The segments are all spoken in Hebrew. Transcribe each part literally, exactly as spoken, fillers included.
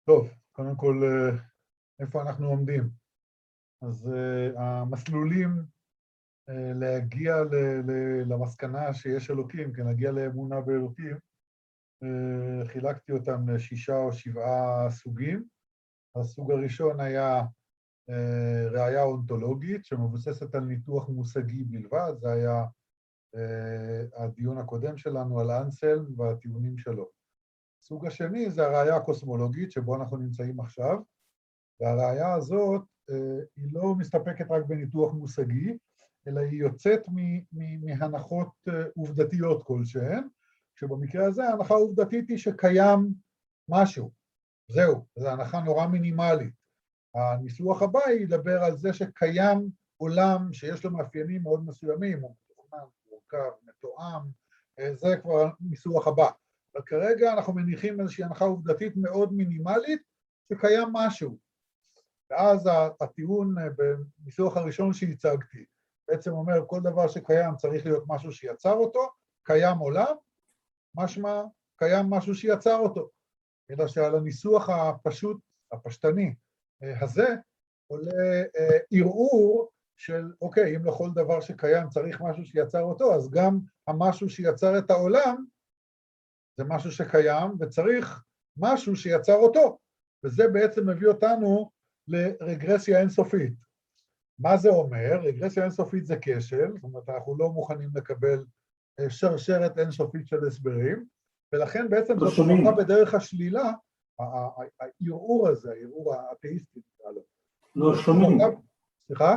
טוב, קודם כל, איפה אנחנו עומדים? אז uh, המסלולים uh, להגיע ל- ל- למסקנה שיש אלוקים, כן, להגיע לאמונה באלוקים, uh, חילקתי אותם לשישה או שבעה סוגים. הסוג הראשון היה uh, ראיה אונתולוגית, שמבוססת על ניתוח מושגי בלבד, זה היה uh, הדיון הקודם שלנו על אנסלם והטיעונים שלו. הסוג השני זה הראיה הקוסמולוגית, שבו אנחנו נמצאים עכשיו, והראיה הזאת היא לא מסתפקת רק בניתוח מושגי, אלא היא יוצאת מהנחות עובדתיות כלשהן, שבמקרה הזה ההנחה העובדתית היא שקיים משהו. זהו, זו הנחה נורא מינימלית. הניסוח הבא ידבר על זה שקיים עולם שיש לו מאפיינים מאוד מסוימים, הוא מתוכנן, מורכב, מתואם, זה כבר הניסוח הבא. אבל כרגע אנחנו מניחים איזושהי הנחה עובדתית מאוד מינימלית, שקיים משהו. ואז הטיעון בניסוח הראשון שהצגתי, בעצם אומר, כל דבר שקיים צריך להיות משהו שיצר אותו, קיים עולם, משמע קיים משהו שיצר אותו. אלא שעל הניסוח הפשוט, הפשטני הזה, עולה ערעור של, אוקיי, אם לכל דבר שקיים צריך משהו שיצר אותו, אז גם המשהו שיצר את העולם, זה משהו שקיים, וצריך משהו שיצר אותו. וזה בעצם מביא אותנו לרגרסיה אינסופית. מה זה אומר? רגרסיה אינסופית זה כשל, זאת אומרת, אנחנו לא מוכנים לקבל שרשרת אינסופית של הסברים, ולכן בעצם זאת הוכחה בדרך השלילה, הערעור הזה, הערעור האתאיסטי, לא שומעים. סליחה?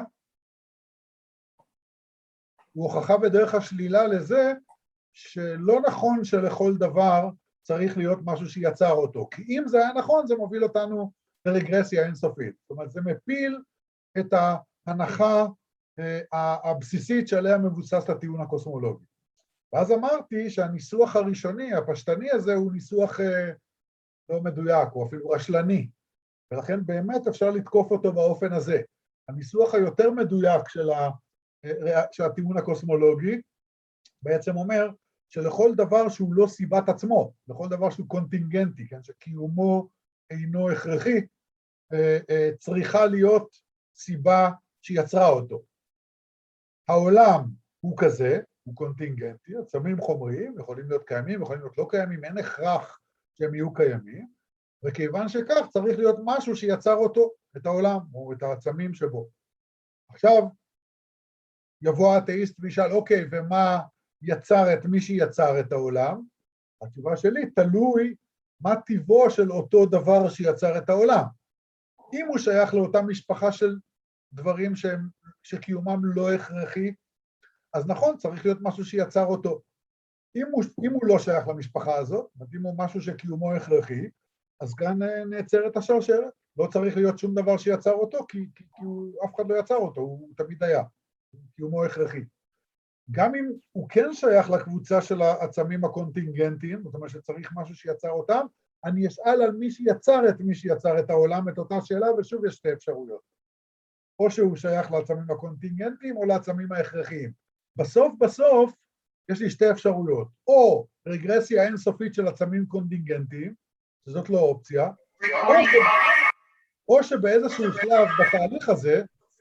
הוא הוכחה בדרך השלילה לזה, שלא נכון שלכל דבר צריך להיות משהו שיצר אותו, כי אם זה היה נכון, זה מוביל אותנו לרגרסיה אינסופית. זאת אומרת, זה מפיל את ההנחה הבסיסית שעליה מבוסס הטיעון הקוסמולוגי. ואז אמרתי שהניסוח הראשוני, הפשטני הזה, הוא ניסוח לא מדויק, הוא אפילו רשלני, ולכן באמת אפשר לתקוף אותו באופן הזה. הניסוח היותר מדויק של, ה, של הטיעון הקוסמולוגי, בעצם אומר שלכל דבר שהוא לא סיבת עצמו, לכל דבר שהוא קונטינגנטי, כן, שקיומו אינו הכרחי, צריכה להיות סיבה שיצרה אותו. העולם הוא כזה, הוא קונטינגנטי, עצמים חומריים, יכולים להיות קיימים, יכולים להיות לא קיימים, אין הכרח שהם יהיו קיימים, וכיוון שכך צריך להיות משהו שיצר אותו, את העולם, או את העצמים שבו. עכשיו, יבוא האתאיסט וישאל, אוקיי, ומה יצר את מי שיצר את העולם? התשובה שלי, תלוי מה טיבו של אותו דבר שיצר את העולם. אם הוא שייך לאותה משפחה של דברים שהם, שקיומם לא הכרחי, אז נכון, צריך להיות משהו שיצר אותו. אם הוא, אם הוא לא שייך למשפחה הזאת, אם הוא משהו שקיומו הכרחי, אז כאן נעצר את השרשרת. לא צריך להיות שום דבר שיצר אותו, כי, כי, כי הוא, אף אחד לא יצר אותו, הוא תמיד היה. קיומו הכרחי. גם אם הוא כן שייך לקבוצה של העצמים הקונטינגנטיים, זאת אומרת שצריך משהו שיצר אותם, אני אשאל על מי שיצר את מי שיצר את העולם, את אותה שאלה, ושוב יש שתי אפשרויות. או שהוא שייך לעצמים הקונטינגנטיים, או לעצמים ההכרחיים. בסוף בסוף, יש לי שתי אפשרויות. או רגרסיה אינסופית של עצמים קונטינגנטיים, שזאת לא אופציה, או, או שבאיזשהו שלב בתהליך הזה,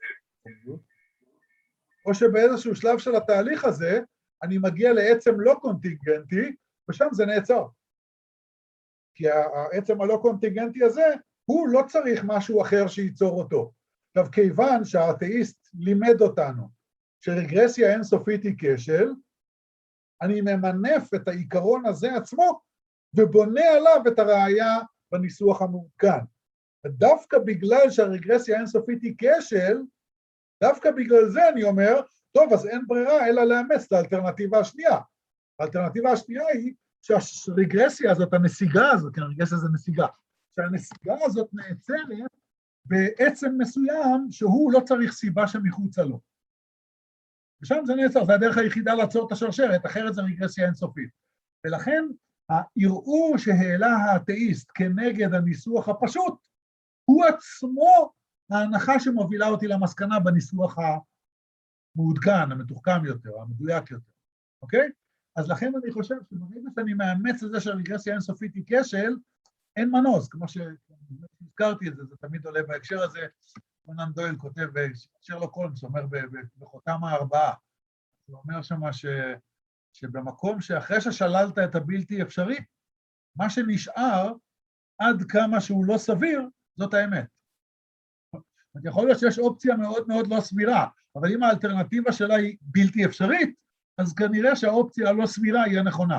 או שבאיזשהו שלב של התהליך הזה, אני מגיע לעצם לא קונטינגנטי, ושם זה נעצר. כי העצם הלא קונטינגנטי הזה, הוא לא צריך משהו אחר שייצור אותו. עכשיו, כיוון שהאתאיסט לימד אותנו שרגרסיה אינסופית היא כשל, אני ממנף את העיקרון הזה עצמו, ובונה עליו את הראייה בניסוח המעודכן. ודווקא בגלל שהרגרסיה האינסופית היא כשל, דווקא בגלל זה אני אומר, טוב, אז אין ברירה אלא לאמץ את האלטרנטיבה השנייה. האלטרנטיבה השנייה היא שהרגרסיה הזאת, הנסיגה הזאת, כן, הרגרסיה זה נסיגה, שהנסיגה הזאת נעצרת בעצם מסוים שהוא לא צריך סיבה שמחוצה לו. ושם זה נעצר, זה הדרך היחידה לעצור את השרשרת, אחרת זה רגרסיה אינסופית. ולכן הערעור שהעלה האתאיסט כנגד הניסוח הפשוט, הוא עצמו ההנחה שמובילה אותי למסקנה בניסוח המעודכן, המתוחכם יותר, המדויק יותר, אוקיי? אז לכן אני חושב שברגע שאני מאמץ את זה שהרגרסיה אינסופית היא כשל, אין מנוס, כמו הזכרתי את זה, זה תמיד עולה בהקשר הזה, קונן דויל כותב, שרלוק הולמס אומר בחותם הארבעה, הוא אומר שמה ש... שבמקום שאחרי ששללת את הבלתי אפשרי, מה שנשאר, עד כמה שהוא לא סביר, זאת האמת. יכול להיות שיש אופציה מאוד מאוד לא סבירה, אבל אם האלטרנטיבה שלה היא בלתי אפשרית, אז כנראה שהאופציה הלא סבירה היא הנכונה.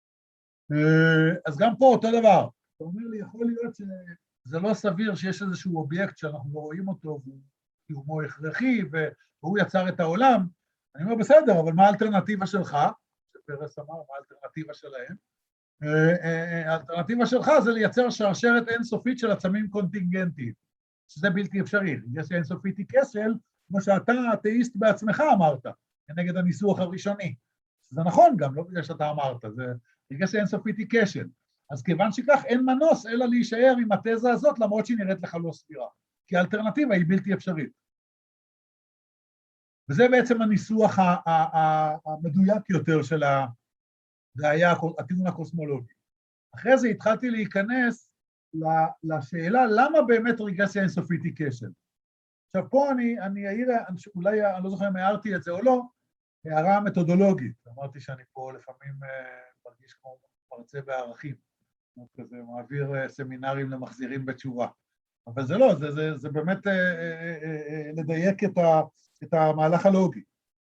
אז גם פה אותו דבר. אתה אומר לי, יכול להיות שזה לא סביר שיש איזשהו אובייקט שאנחנו לא רואים אותו, והוא קיומו הכרחי, והוא יצר את העולם. אני אומר, בסדר, אבל מה האלטרנטיבה שלך? שפרס אמר, מה האלטרנטיבה שלהם? האלטרנטיבה שלך זה לייצר שרשרת אינסופית של עצמים קונטינגנטיים, שזה בלתי אפשרי. רגרסיה אינסופית היא כשל, כמו שאתה האתאיסט בעצמך אמרת, נגד הניסוח הראשוני. זה נכון גם, לא בגלל שאתה אמרת, זה רגרסיה אינסופית היא כשל. אז כיוון שכך אין מנוס אלא להישאר עם התזה הזאת, למרות שהיא נראית לך לא סבירה, כי האלטרנטיבה היא בלתי אפשרית. וזה בעצם הניסוח המדויק יותר של ה... זה היה הטיעון הקוסמולוגי. אחרי זה התחלתי להיכנס לשאלה למה באמת רגרסיה אינסופית היא כשל. עכשיו פה אני, אני אעיר, אולי אני לא זוכר אם הערתי את זה או לא, הערה מתודולוגית. אמרתי שאני פה לפעמים מרגיש כמו מרצה בערכים, כזה מעביר סמינרים למחזירים בתשובה. אבל זה לא, זה, זה, זה באמת לדייק את, ה, את המהלך הלוגי.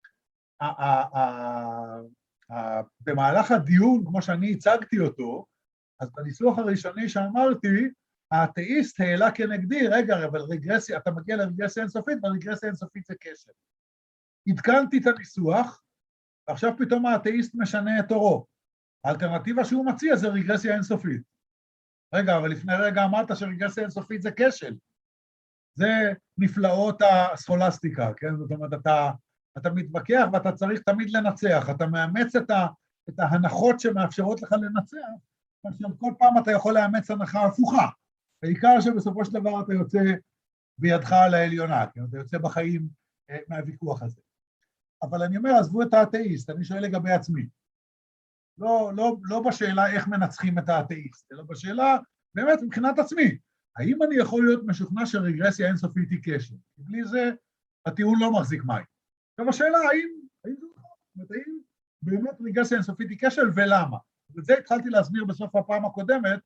במהלך הדיון, כמו שאני הצגתי אותו, אז בניסוח הראשוני שאמרתי, האתאיסט העלה כנגדי, רגע, אבל רגרסיה, אתה מגיע לרגרסיה אינסופית, ורגרסיה אינסופית זה כשל. עדכנתי את הניסוח, ועכשיו פתאום האתאיסט משנה את אורו. האלטרנטיבה שהוא מציע זה רגרסיה אינסופית. רגע, אבל לפני רגע אמרת שרגרסיה אינסופית זה כשל. זה נפלאות הסכולסטיקה, כן? זאת אומרת, אתה... אתה מתווכח ואתה צריך תמיד לנצח, אתה מאמץ את, ה, את ההנחות שמאפשרות לך לנצח, כאשר כל פעם אתה יכול לאמץ הנחה הפוכה, בעיקר שבסופו של דבר אתה יוצא בידך על העליונה, כי אתה יוצא בחיים אה, מהוויכוח הזה. אבל אני אומר, עזבו את האתאיסט, אני שואל לגבי עצמי. לא, לא, לא בשאלה איך מנצחים את האתאיסט, אלא בשאלה, באמת מבחינת עצמי, האם אני יכול להיות משוכנע שרגרסיה אינסופית היא כשל? בלי זה הטיעון לא מחזיק מים. עכשיו השאלה, האם, האם זה נכון? זאת אומרת, האם באמת רגרסיה אינסופית היא כשל ולמה? ואת זה התחלתי להסביר בסוף הפעם הקודמת,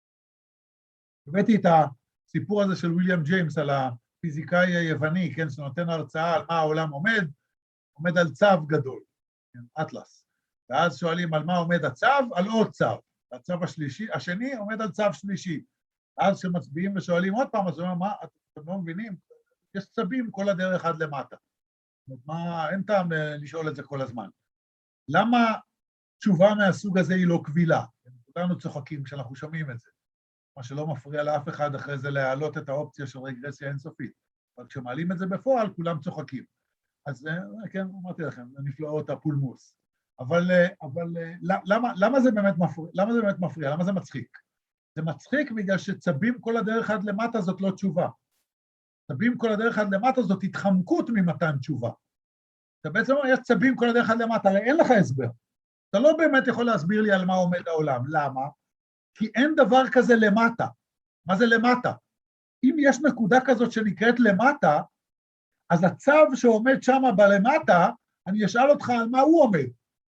הבאתי את הסיפור הזה של וויליאם ג'יימס על הפיזיקאי היווני, כן, שנותן הרצאה על מה העולם עומד, עומד על צו גדול, כן, אטלס. ואז שואלים על מה עומד הצו, על עוד צו. הצו השלישי, השני עומד על צו שלישי. אז כשמצביעים ושואלים עוד פעם, אז אומרים, מה, אתם לא מבינים? יש צבים כל הדרך עד למטה. מה, אין טעם לשאול את זה כל הזמן. למה תשובה מהסוג הזה היא לא קבילה? כולנו צוחקים כשאנחנו שומעים את זה. מה שלא מפריע לאף אחד אחרי זה להעלות את האופציה של רגרסיה אינסופית. אבל כשמעלים את זה בפועל, כולם צוחקים. אז כן, אמרתי לכם, נפלאות הפולמוס. אבל, אבל למה, למה זה באמת מפריע? למה זה באמת מפריע? למה זה מצחיק? זה מצחיק בגלל שצבים כל הדרך עד למטה זאת לא תשובה. צבים כל הדרך עד למטה זאת התחמקות ממתן תשובה. אתה בעצם אומר, יש צבים כל הדרך עד למטה, הרי אין לך הסבר. אתה לא באמת יכול להסביר לי על מה עומד העולם. למה? כי אין דבר כזה למטה. מה זה למטה? אם יש נקודה כזאת שנקראת למטה, אז הצו שעומד שם בלמטה, אני אשאל אותך על מה הוא עומד.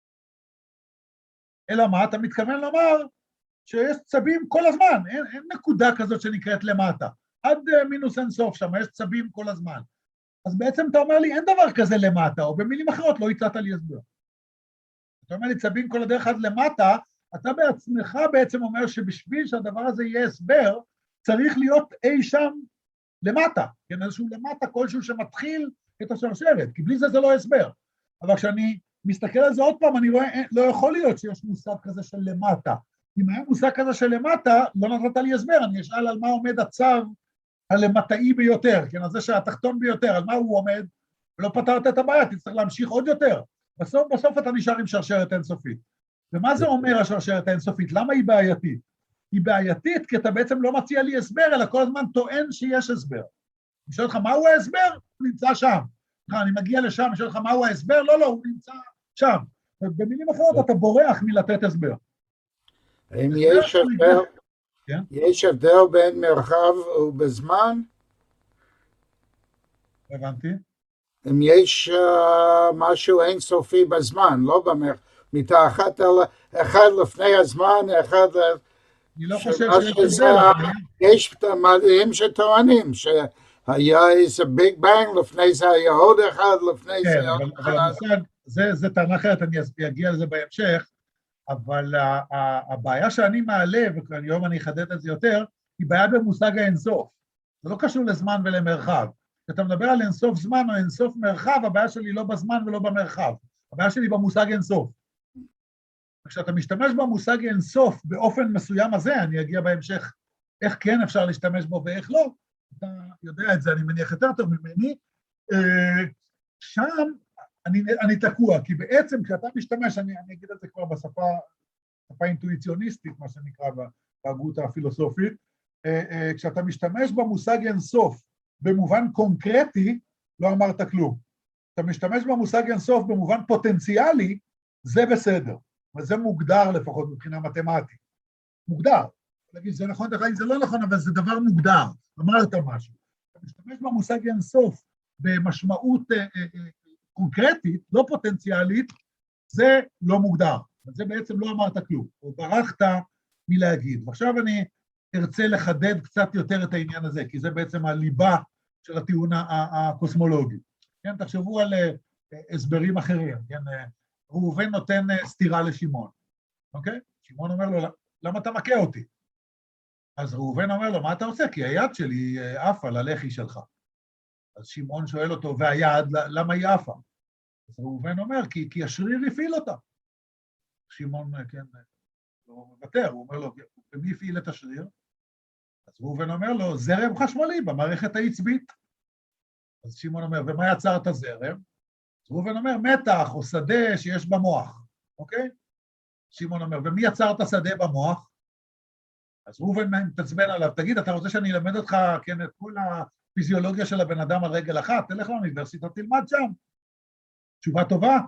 אלא מה? אתה מתכוון לומר שיש צבים כל הזמן, אין, אין נקודה כזאת שנקראת למטה. עד מינוס אין סוף שם, יש צבים כל הזמן. אז בעצם אתה אומר לי, אין דבר כזה למטה, או במילים אחרות לא הצעת לי הסבר. אתה אומר לי, צבים כל הדרך עד למטה, אתה בעצמך בעצם אומר שבשביל שהדבר הזה יהיה הסבר, צריך להיות אי שם למטה, כן, איזשהו למטה כלשהו שמתחיל את השרשרת, כי בלי זה זה לא הסבר. אבל כשאני מסתכל על זה עוד פעם, אני רואה, לא יכול להיות שיש מושג כזה של למטה. אם היה מושג כזה של למטה, לא נתת לי הסבר, אני אשאל על מה עומד הצו הלמטאי ביותר, כן, על זה שהתחתון ביותר, על מה הוא עומד, ולא פתרת את הבעיה, תצטרך להמשיך עוד יותר. בסוף, בסוף אתה נשאר עם שרשרת אינסופית. ומה זה אומר השרשרת האינסופית? למה היא בעייתית? היא בעייתית כי אתה בעצם לא מציע לי הסבר, אלא כל הזמן טוען שיש הסבר. אני שואל אותך, מהו ההסבר? הוא נמצא שם. אני מגיע לשם, אני שואל אותך, מהו ההסבר? לא, לא, הוא נמצא שם. במילים אחרות, אתה בורח מלתת הסבר. האם יש הסבר, כן? יש הבדל בין מרחב ובזמן? הבנתי. אם יש uh, משהו אינסופי בזמן, לא במרחב, מתחת על אחד לפני הזמן, אחד אני לא חושב שמה שיש שזה, הבדל, אבל יש מדעים שטוענים שהיה איזה ביג בנג, לפני זה היה עוד אחד, לפני כן, זה עוד אבל, אחד. אבל המושג, זה, זה טענה אחרת, אני אגיע לזה בהמשך, אבל ה- ה- הבעיה שאני מעלה, והיום אני אחדד את זה יותר, היא בעיה במושג האינסוף. זה לא קשור לזמן ולמרחב. כשאתה מדבר על אינסוף זמן או אינסוף מרחב, הבעיה שלי לא בזמן ולא במרחב. הבעיה שלי במושג אינסוף. כשאתה משתמש במושג אינסוף באופן מסוים הזה, אני אגיע בהמשך איך כן אפשר להשתמש בו ואיך לא, אתה יודע את זה, אני מניח יותר טוב ממני, שם אני, אני תקוע, כי בעצם כשאתה משתמש, אני, אני אגיד את זה כבר בשפה, שפה אינטואיציוניסטית, מה שנקרא בהגות הפילוסופית, כשאתה משתמש במושג אינסוף במובן קונקרטי, לא אמרת כלום. אתה משתמש במושג אינסוף במובן פוטנציאלי, זה בסדר. וזה מוגדר לפחות מבחינה מתמטית. מוגדר. להגיד, זה נכון, זה לא נכון, אבל זה דבר מוגדר. אמרת משהו. אתה משתמש במושג אינסוף במשמעות אה, אה, אה, קונקרטית, לא פוטנציאלית, זה לא מוגדר. זה בעצם לא אמרת כלום. או ברחת מלהגיד. ועכשיו אני ארצה לחדד קצת יותר את העניין הזה, כי זה בעצם הליבה של הטיעון הקוסמולוגי. כן, תחשבו על אה, הסברים אחרים, כן, אה, ראובן נותן סתירה לשמעון, אוקיי? שמעון אומר לו, למה אתה מכה אותי? אז ראובן אומר לו, מה אתה עושה? כי היד שלי עפה ללחי שלך. אז שמעון שואל אותו, והיד, למה היא עפה? אז ראובן אומר, כי, כי השריר הפעיל אותה. שמעון, כן, לא מוותר, הוא אומר לו, ומי הפעיל את השריר? אז ראובן אומר לו, זרם חשמלי במערכת העצבית. אז שמעון אומר, ומה יצר את הזרם? ראובן אומר, מתח או שדה שיש במוח, אוקיי? שמעון אומר, ומי יצר את השדה במוח? אז ראובן מתעצבן עליו, תגיד, אתה רוצה שאני אלמד אותך, כן, את כל הפיזיולוגיה של הבן אדם על רגל אחת? תלך לאוניברסיטה, תלמד שם. תשובה טובה.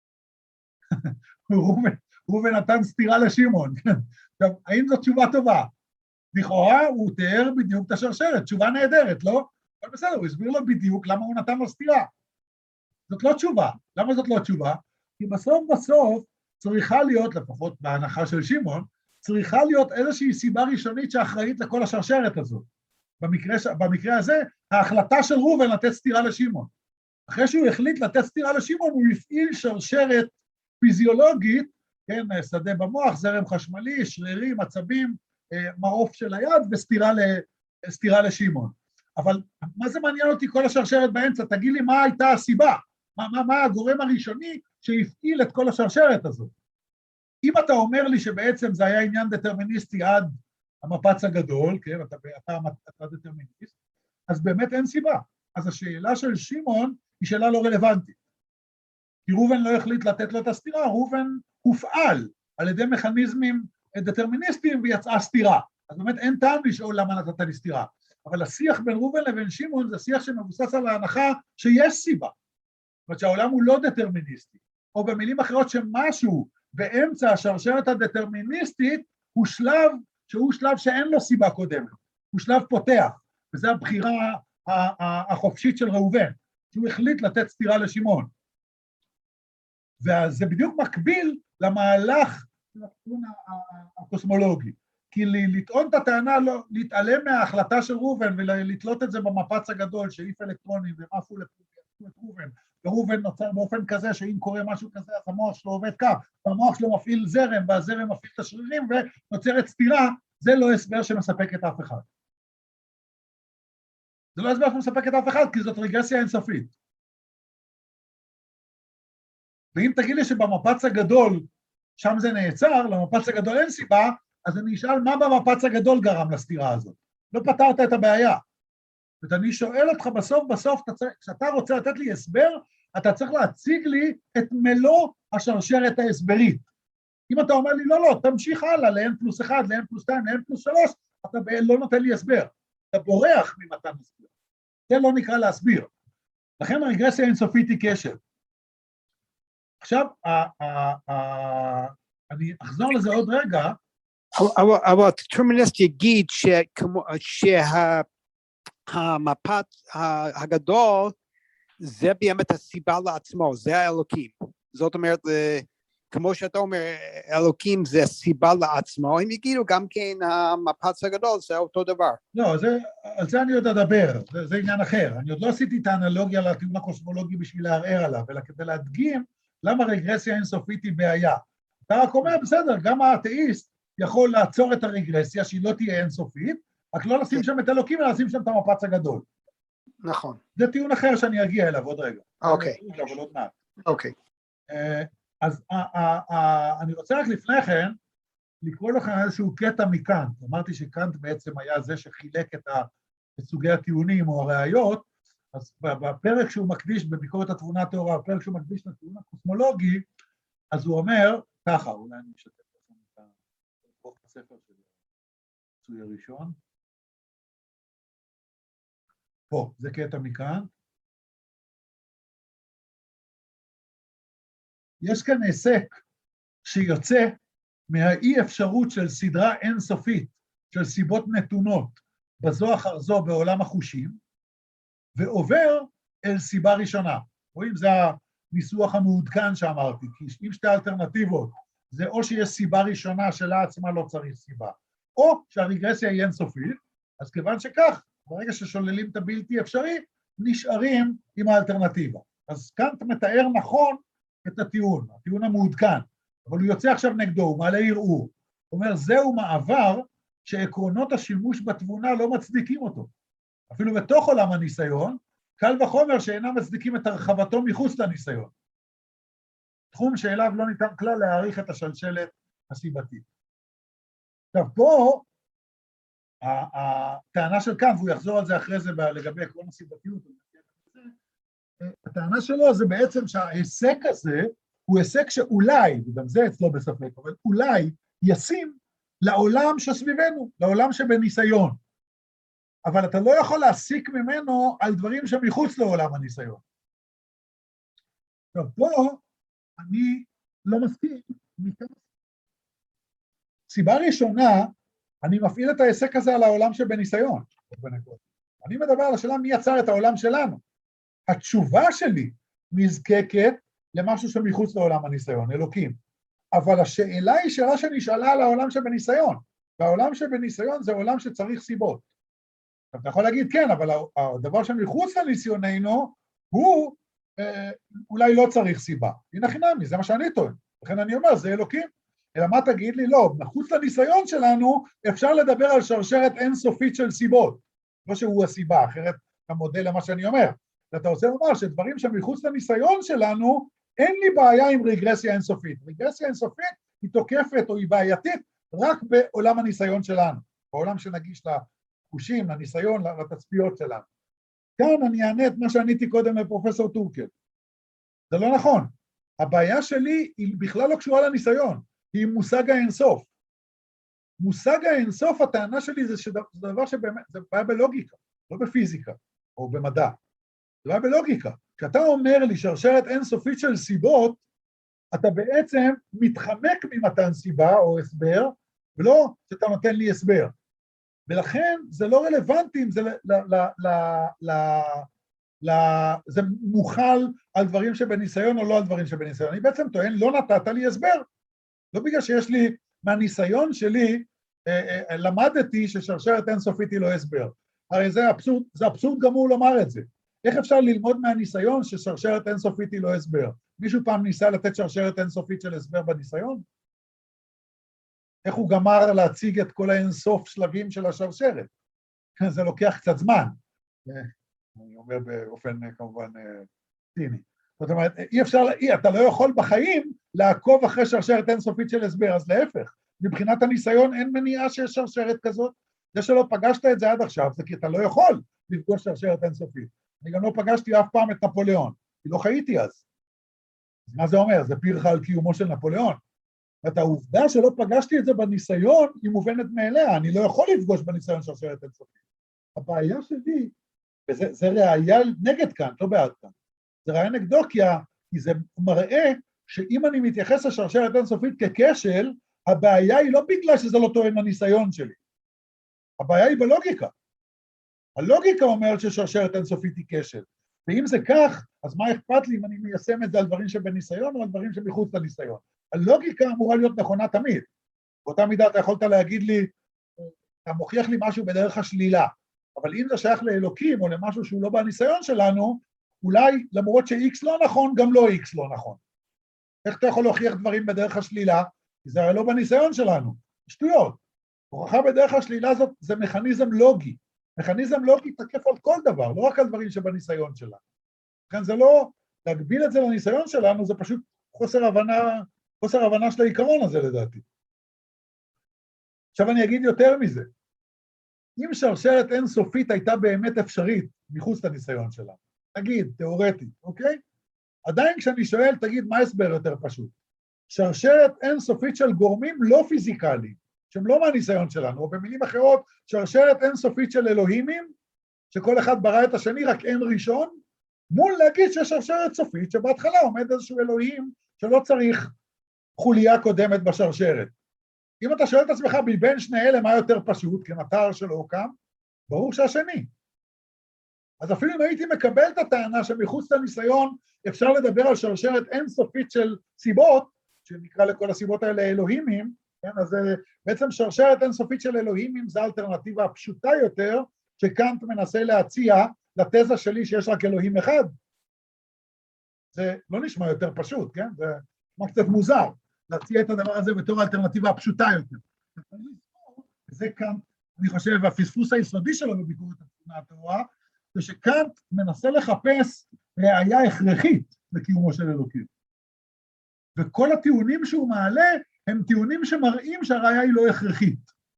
ראובן, ראובן נתן סתירה לשמעון. עכשיו, האם זו תשובה טובה? לכאורה הוא תיאר בדיוק את השרשרת, תשובה נהדרת, לא? אבל בסדר, הוא הסביר לו בדיוק למה הוא נתן לו סתירה. זאת לא תשובה. למה זאת לא תשובה? כי בסוף בסוף צריכה להיות, לפחות בהנחה של שמעון, צריכה להיות איזושהי סיבה ראשונית שאחראית לכל השרשרת הזאת. במקרה, במקרה הזה, ההחלטה של ראובן לתת סתירה לשמעון. אחרי שהוא החליט לתת סתירה לשמעון, הוא הפעיל שרשרת פיזיולוגית, כן, שדה במוח, זרם חשמלי, שרירים, עצבים, מעוף של היד וסתירה לסתירה לשמעון. אבל מה זה מעניין אותי כל השרשרת באמצע? תגיד לי מה הייתה הסיבה, מה, מה, מה הגורם הראשוני שהפעיל את כל השרשרת הזאת. אם אתה אומר לי שבעצם זה היה עניין דטרמיניסטי עד המפץ הגדול, כן, אתה, אתה, אתה דטרמיניסט, אז באמת אין סיבה. אז השאלה של שמעון היא שאלה לא רלוונטית. כי ראובן לא החליט לתת לו את הסתירה, ראובן הופעל על ידי מכניזמים דטרמיניסטיים ויצאה סתירה. אז באמת אין טעם לשאול למה נתת לי סתירה. אבל השיח בין ראובן לבין שמעון זה שיח שמבוסס על ההנחה שיש סיבה. זאת אומרת שהעולם הוא לא דטרמיניסטי. או במילים אחרות שמשהו באמצע השרשרת הדטרמיניסטית הוא שלב שהוא שלב שאין לו סיבה קודמת. הוא שלב פותח. וזו הבחירה החופשית של ראובן. שהוא החליט לתת סתירה לשמעון. וזה בדיוק מקביל למהלך של התיקון הקוסמולוגי. כי לטעון את הטענה, לא, להתעלם מההחלטה של ראובן ולתלות את זה במפץ הגדול, שאיף אלקטרונים ומאפו את ראובן, וראובן נוצר באופן כזה שאם קורה משהו כזה, אז המוח שלו עובד כך, והמוח שלו מפעיל זרם, והזרם מפעיל את השרירים, ונוצרת סתירה, זה לא הסבר שמספק את אף אחד. זה לא הסבר שמספק את אף אחד, כי זאת רגרסיה אינסופית. ואם תגיד לי שבמפץ הגדול, שם זה נעצר, למפץ הגדול אין סיבה, אז אני אשאל מה במפץ הגדול גרם לסתירה הזאת. לא פתרת את הבעיה. ואני שואל אותך בסוף, בסוף, כשאתה רוצה לתת לי הסבר, אתה צריך להציג לי את מלוא השרשרת ההסברית. אם אתה אומר לי, לא, לא, תמשיך הלאה, ל-N פלוס אחד, ל-N פלוס שתיים, ל-N פלוס שלוש, אתה לא נותן לי הסבר. אתה בורח ממתן הסבר. זה לא נקרא להסביר. לכן הרגרסיה האינסופית היא קשר. עכשיו, אני אחזור לזה עוד רגע, אבל, אבל דטרמיניסט יגיד שהמפת הגדול זה באמת הסיבה לעצמו, זה האלוקים. זאת אומרת, כמו שאתה אומר, אלוקים זה סיבה לעצמו, הם יגידו גם כן המפץ הגדול זה אותו דבר. לא, זה, על זה אני עוד אדבר, זה, זה עניין אחר. אני עוד לא עשיתי את האנלוגיה לטיעון הקוסמולוגי בשביל לערער עליו, אלא כדי להדגים למה רגרסיה אינסופית היא בעיה. אתה רק אומר, בסדר, גם האתאיסט יכול לעצור את הרגרסיה, שהיא לא תהיה אינסופית, רק לא לשים שם את אלוקים, אלא לשים שם את המפץ הגדול. נכון. זה טיעון אחר שאני אגיע אליו עוד רגע. אוקיי. אבל עוד מעט. אוקיי. אז אני רוצה רק לפני כן לקרוא לכם איזשהו קטע מקאנט. אמרתי שקאנט בעצם היה זה שחילק את סוגי הטיעונים או הראיות, אז בפרק שהוא מקדיש בביקורת התבונה הטהורה, בפרק שהוא מקדיש לטיעון הקוסמולוגי, אז הוא אומר, ככה, אולי אני אשתף לכם את הספר של הציצוי הראשון. פה, זה קטע מכאן. יש כאן עסק שיוצא מהאי אפשרות של סדרה אינסופית, של סיבות נתונות, בזו אחר זו בעולם החושים, ועובר אל סיבה ראשונה. רואים, זה הניסוח המעודכן שאמרתי, כי אם שתי אלטרנטיבות, זה או שיש סיבה ראשונה שלה עצמה לא צריך סיבה, או שהרגרסיה היא אינסופית, אז כיוון שכך, ברגע ששוללים את הבלתי אפשרי, נשארים עם האלטרנטיבה. אז קאנט מתאר נכון את הטיעון, הטיעון המעודכן, אבל הוא יוצא עכשיו נגדו, הוא מעלה ערעור. הוא אומר, זהו מעבר שעקרונות השימוש בתבונה לא מצדיקים אותו. אפילו בתוך עולם הניסיון, קל וחומר שאינם מצדיקים את הרחבתו מחוץ לניסיון. תחום שאליו לא ניתן כלל להעריך את השלשלת הסיבתית. עכשיו, פה, הטענה של קאנט, והוא יחזור על זה אחרי זה לגבי עקרון הסיבתיות, הטענה שלו זה בעצם שהעסק הזה הוא עסק שאולי, וגם זה אצלו בספק, אבל אולי ישים לעולם שסביבנו, לעולם שבניסיון. אבל אתה לא יכול להסיק ממנו על דברים שמחוץ לעולם הניסיון. עכשיו, פה אני לא מסכים. סיבה ראשונה, אני מפעיל את העסק הזה על העולם שבניסיון. אני מדבר על השאלה מי יצר את העולם שלנו. התשובה שלי נזקקת למשהו שמחוץ לעולם הניסיון, אלוקים. אבל השאלה היא שאלה שנשאלה על העולם שבניסיון, והעולם שבניסיון זה עולם שצריך סיבות. אתה יכול להגיד כן, אבל הדבר שמחוץ לניסיוננו הוא אה, אולי לא צריך סיבה. הנה חינמי, זה מה שאני טוען. לכן אני אומר, זה אלוקים. אלא מה תגיד לי? לא, מחוץ לניסיון שלנו אפשר לדבר על שרשרת אינסופית של סיבות. לא שהוא הסיבה, אחרת אתה מודל למה שאני אומר. ואתה רוצה לומר שדברים שמחוץ לניסיון שלנו, אין לי בעיה עם רגרסיה אינסופית. רגרסיה אינסופית היא תוקפת או היא בעייתית רק בעולם הניסיון שלנו, בעולם שנגיש לחושים, לניסיון, לתצפיות שלנו. כאן אני אענה את מה שעניתי קודם לפרופסור טורקל. זה לא נכון. הבעיה שלי היא בכלל לא קשורה לניסיון, היא מושג האינסוף. מושג האינסוף, הטענה שלי זה, שדבר, זה דבר שבאמת, זה בעיה בלוגיקה, לא בפיזיקה או במדע. זה בעיה בלוגיקה. כשאתה אומר לי שרשרת אינסופית של סיבות, אתה בעצם מתחמק ממתן סיבה או הסבר, ולא שאתה נותן לי הסבר. ולכן זה לא רלוונטי אם זה, ל, ל, ל, ל, ל, זה מוחל על דברים שבניסיון או לא על דברים שבניסיון. אני בעצם טוען, לא נתת לי הסבר. לא בגלל שיש לי, מהניסיון שלי, אה, אה, למדתי ששרשרת אינסופית היא לא הסבר. הרי זה אבסורד, זה אבסורד גמור לומר את זה. איך אפשר ללמוד מהניסיון ששרשרת אינסופית היא לא הסבר? מישהו פעם ניסה לתת שרשרת אינסופית של הסבר בניסיון? איך הוא גמר להציג את כל האינסוף שלבים של השרשרת? זה לוקח קצת זמן. אני אומר באופן כמובן ציני. זאת אומרת, אי אפשר, אי, אתה לא יכול בחיים לעקוב אחרי שרשרת אינסופית של הסבר, אז להפך, מבחינת הניסיון אין מניעה שיש שרשרת כזאת. זה שלא פגשת את זה עד עכשיו, זה כי אתה לא יכול לפגוש שרשרת אינסופית. אני גם לא פגשתי אף פעם את נפוליאון, כי לא חייתי אז. אז מה זה אומר? זה פירחה על קיומו של נפוליאון. ואת העובדה שלא פגשתי את זה בניסיון, היא מובנת מאליה, אני לא יכול לפגוש בניסיון שרשרת אינסופית. הבעיה שלי, וזה ראייה נגד כאן, לא בעד כאן, זה ראייה נגדו, כי, כי זה מראה שאם אני מתייחס לשרשרת אינסופית ככשל, הבעיה היא לא בגלל שזה לא תואם לניסיון שלי, הבעיה היא בלוגיקה. הלוגיקה אומרת ששרשרת אינסופית היא כשל, ואם זה כך, אז מה אכפת לי אם אני מיישם את זה על דברים שבניסיון או על דברים שמחוץ לניסיון? הלוגיקה אמורה להיות נכונה תמיד. באותה מידה אתה יכולת להגיד לי, אתה מוכיח לי משהו בדרך השלילה, אבל אם זה שייך לאלוקים או למשהו שהוא לא בניסיון שלנו, אולי למרות ש-X לא נכון, גם לא X לא נכון. איך אתה יכול להוכיח דברים בדרך השלילה? כי זה הרי לא בניסיון שלנו. שטויות. הוכחה בדרך השלילה זאת, זה מכניזם לוגי. מכניזם לוגי תקף על כל דבר, לא רק על דברים שבניסיון שלנו. לכן זה לא, להגביל את זה לניסיון שלנו, זה פשוט חוסר הבנה, חוסר הבנה של העיקרון הזה לדעתי. עכשיו אני אגיד יותר מזה. אם שרשרת אינסופית הייתה באמת אפשרית מחוץ לניסיון שלנו, נגיד, תיאורטית, אוקיי? עדיין כשאני שואל, תגיד, מה הסבר יותר פשוט? שרשרת אינסופית של גורמים לא פיזיקליים, שהם לא מהניסיון שלנו, או במילים אחרות, שרשרת אינסופית של אלוהימים, שכל אחד ברא את השני, רק אין ראשון, מול להגיד שיש שרשרת סופית, שבהתחלה עומד איזשהו אלוהים, שלא צריך חוליה קודמת בשרשרת. אם אתה שואל את עצמך, מבין שני אלה, מה יותר פשוט, כמטר של אוקם, ברור שהשני. אז אפילו אם הייתי מקבל את הטענה שמחוץ לניסיון, אפשר לדבר על שרשרת אינסופית של סיבות, שנקרא לכל הסיבות האלה אלוהימים, כן? אז בעצם שרשרת אינסופית של אלוהימים זה האלטרנטיבה הפשוטה יותר, שקאנט מנסה להציע לתזה שלי שיש רק אלוהים אחד. זה לא נשמע יותר פשוט, כן? זה נשמע קצת מוזר, להציע את הדבר הזה בתור האלטרנטיבה הפשוטה יותר. זה קאנט, אני חושב, הפספוס היסודי שלו בביקורת התבונה הטהורה, זה שקאנט מנסה לחפש ראיה הכרחית לקיומו של אלוקים. וכל הטיעונים שהוא מעלה הם טיעונים שמראים שהראיה היא לא הכרחית.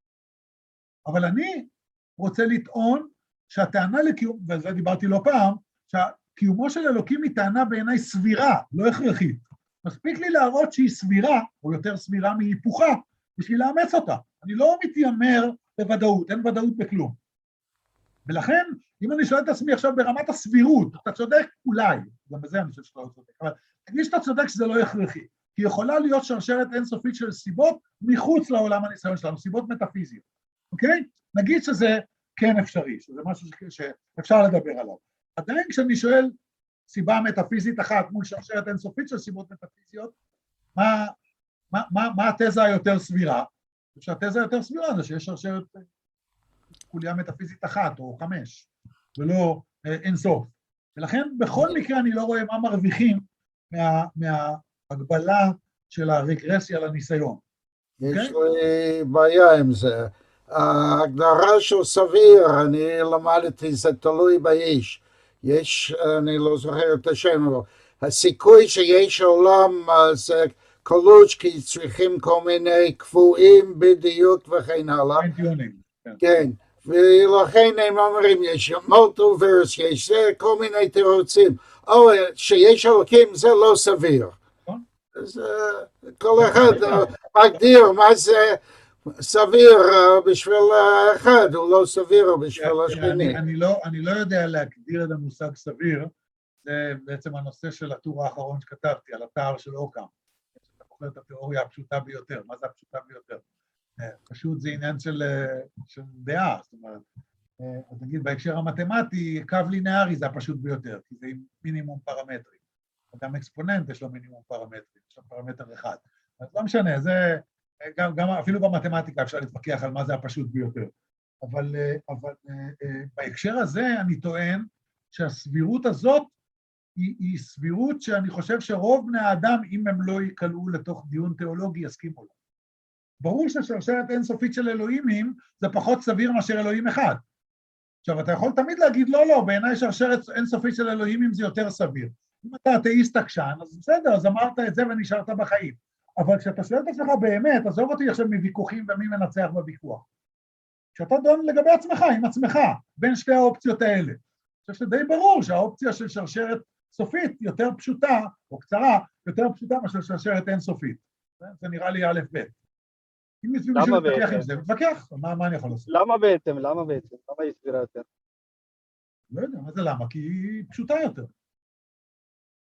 אבל אני רוצה לטעון שהטענה לקיום, ועל זה דיברתי לא פעם, שהקיומו של אלוקים היא טענה בעיניי סבירה, לא הכרחית. מספיק לי להראות שהיא סבירה, או יותר סבירה מהיפוכה, בשביל לאמץ אותה. אני לא מתיימר בוודאות, אין ודאות בכלום. ולכן, אם אני שואל את עצמי עכשיו ברמת הסבירות, אתה צודק אולי, גם בזה אני חושב שאתה לא צודק, אבל תגיד שאתה צודק שזה לא הכרחי, כי יכולה להיות שרשרת אינסופית של סיבות מחוץ לעולם הניסיון שלנו, סיבות מטאפיזיות, אוקיי? נגיד שזה כן אפשרי, שזה משהו שאפשר לדבר עליו. עדיין כשאני שואל סיבה מטאפיזית אחת מול שרשרת אינסופית של סיבות מטאפיזיות, מה, מה, מה, מה התזה היותר סבירה? שהתזה היותר סבירה זה שיש שרשרת חוליה מטאפיזית אחת או חמש, ולא אה, אינסוף. ולכן בכל מקרה אני לא רואה מה מרוויחים מה, מההגבלה של הרגרסיה לניסיון. יש okay? לי בעיה עם זה. ההגדרה של סביר, אני למדתי, זה תלוי באיש. יש, אני לא זוכר את השם, אבל הסיכוי שיש עולם זה קלוש, כי צריכים כל מיני קבועים בדיוק וכן הלאה. כן, ולכן הם אומרים, יש מולטיברס, יש זה, כל מיני תירוצים. או שיש אלוקים זה לא סביר. אז כל אחד מגדיר מה זה סביר בשביל האחד, הוא לא סביר בשביל השני. אני לא יודע להגדיר את המושג סביר, זה בעצם הנושא של הטור האחרון שכתבתי, על התואר של אוקם. אתה בוחר את התיאוריה הפשוטה ביותר, מה זה הפשוטה ביותר? פשוט זה עניין של, של דעה, זאת אומרת, אז נגיד בהקשר המתמטי, קו לינארי זה הפשוט ביותר, כי זה עם מינימום פרמטרים. גם אקספוננט יש לו מינימום פרמטרים, יש לו פרמטר אחד. אז לא משנה, זה, גם, גם אפילו במתמטיקה אפשר להתווכח על מה זה הפשוט ביותר. אבל, אבל בהקשר הזה אני טוען שהסבירות הזאת היא, היא סבירות שאני חושב שרוב בני האדם, אם הם לא יקלעו לתוך דיון תיאולוגי, יסכימו לו. ברור ששרשרת אינסופית של אלוהימים זה פחות סביר מאשר אלוהים אחד. עכשיו, אתה יכול תמיד להגיד, לא, לא, בעיניי שרשרת אינסופית של אלוהימים זה יותר סביר. אם אתה אתאיסט עקשן, אז בסדר, אז אמרת את זה ונשארת בחיים. אבל כשאתה שואל את עצמך באמת, עזוב אותי עכשיו מוויכוחים ומי מנצח בוויכוח. כשאתה דון לגבי עצמך, עם עצמך, בין שתי האופציות האלה. אני חושב שדי ברור שהאופציה של שרשרת סופית יותר פשוטה, או קצרה, יותר פשוטה מאשר שרשרת אינסופית. זה נראה לי א' ב'. אם מישהו מתווכח עם זה, מתווכח, מה אני יכול לעשות? למה בעצם? למה בעצם? למה היא סבירה יותר? לא יודע, מה זה למה? כי היא פשוטה יותר.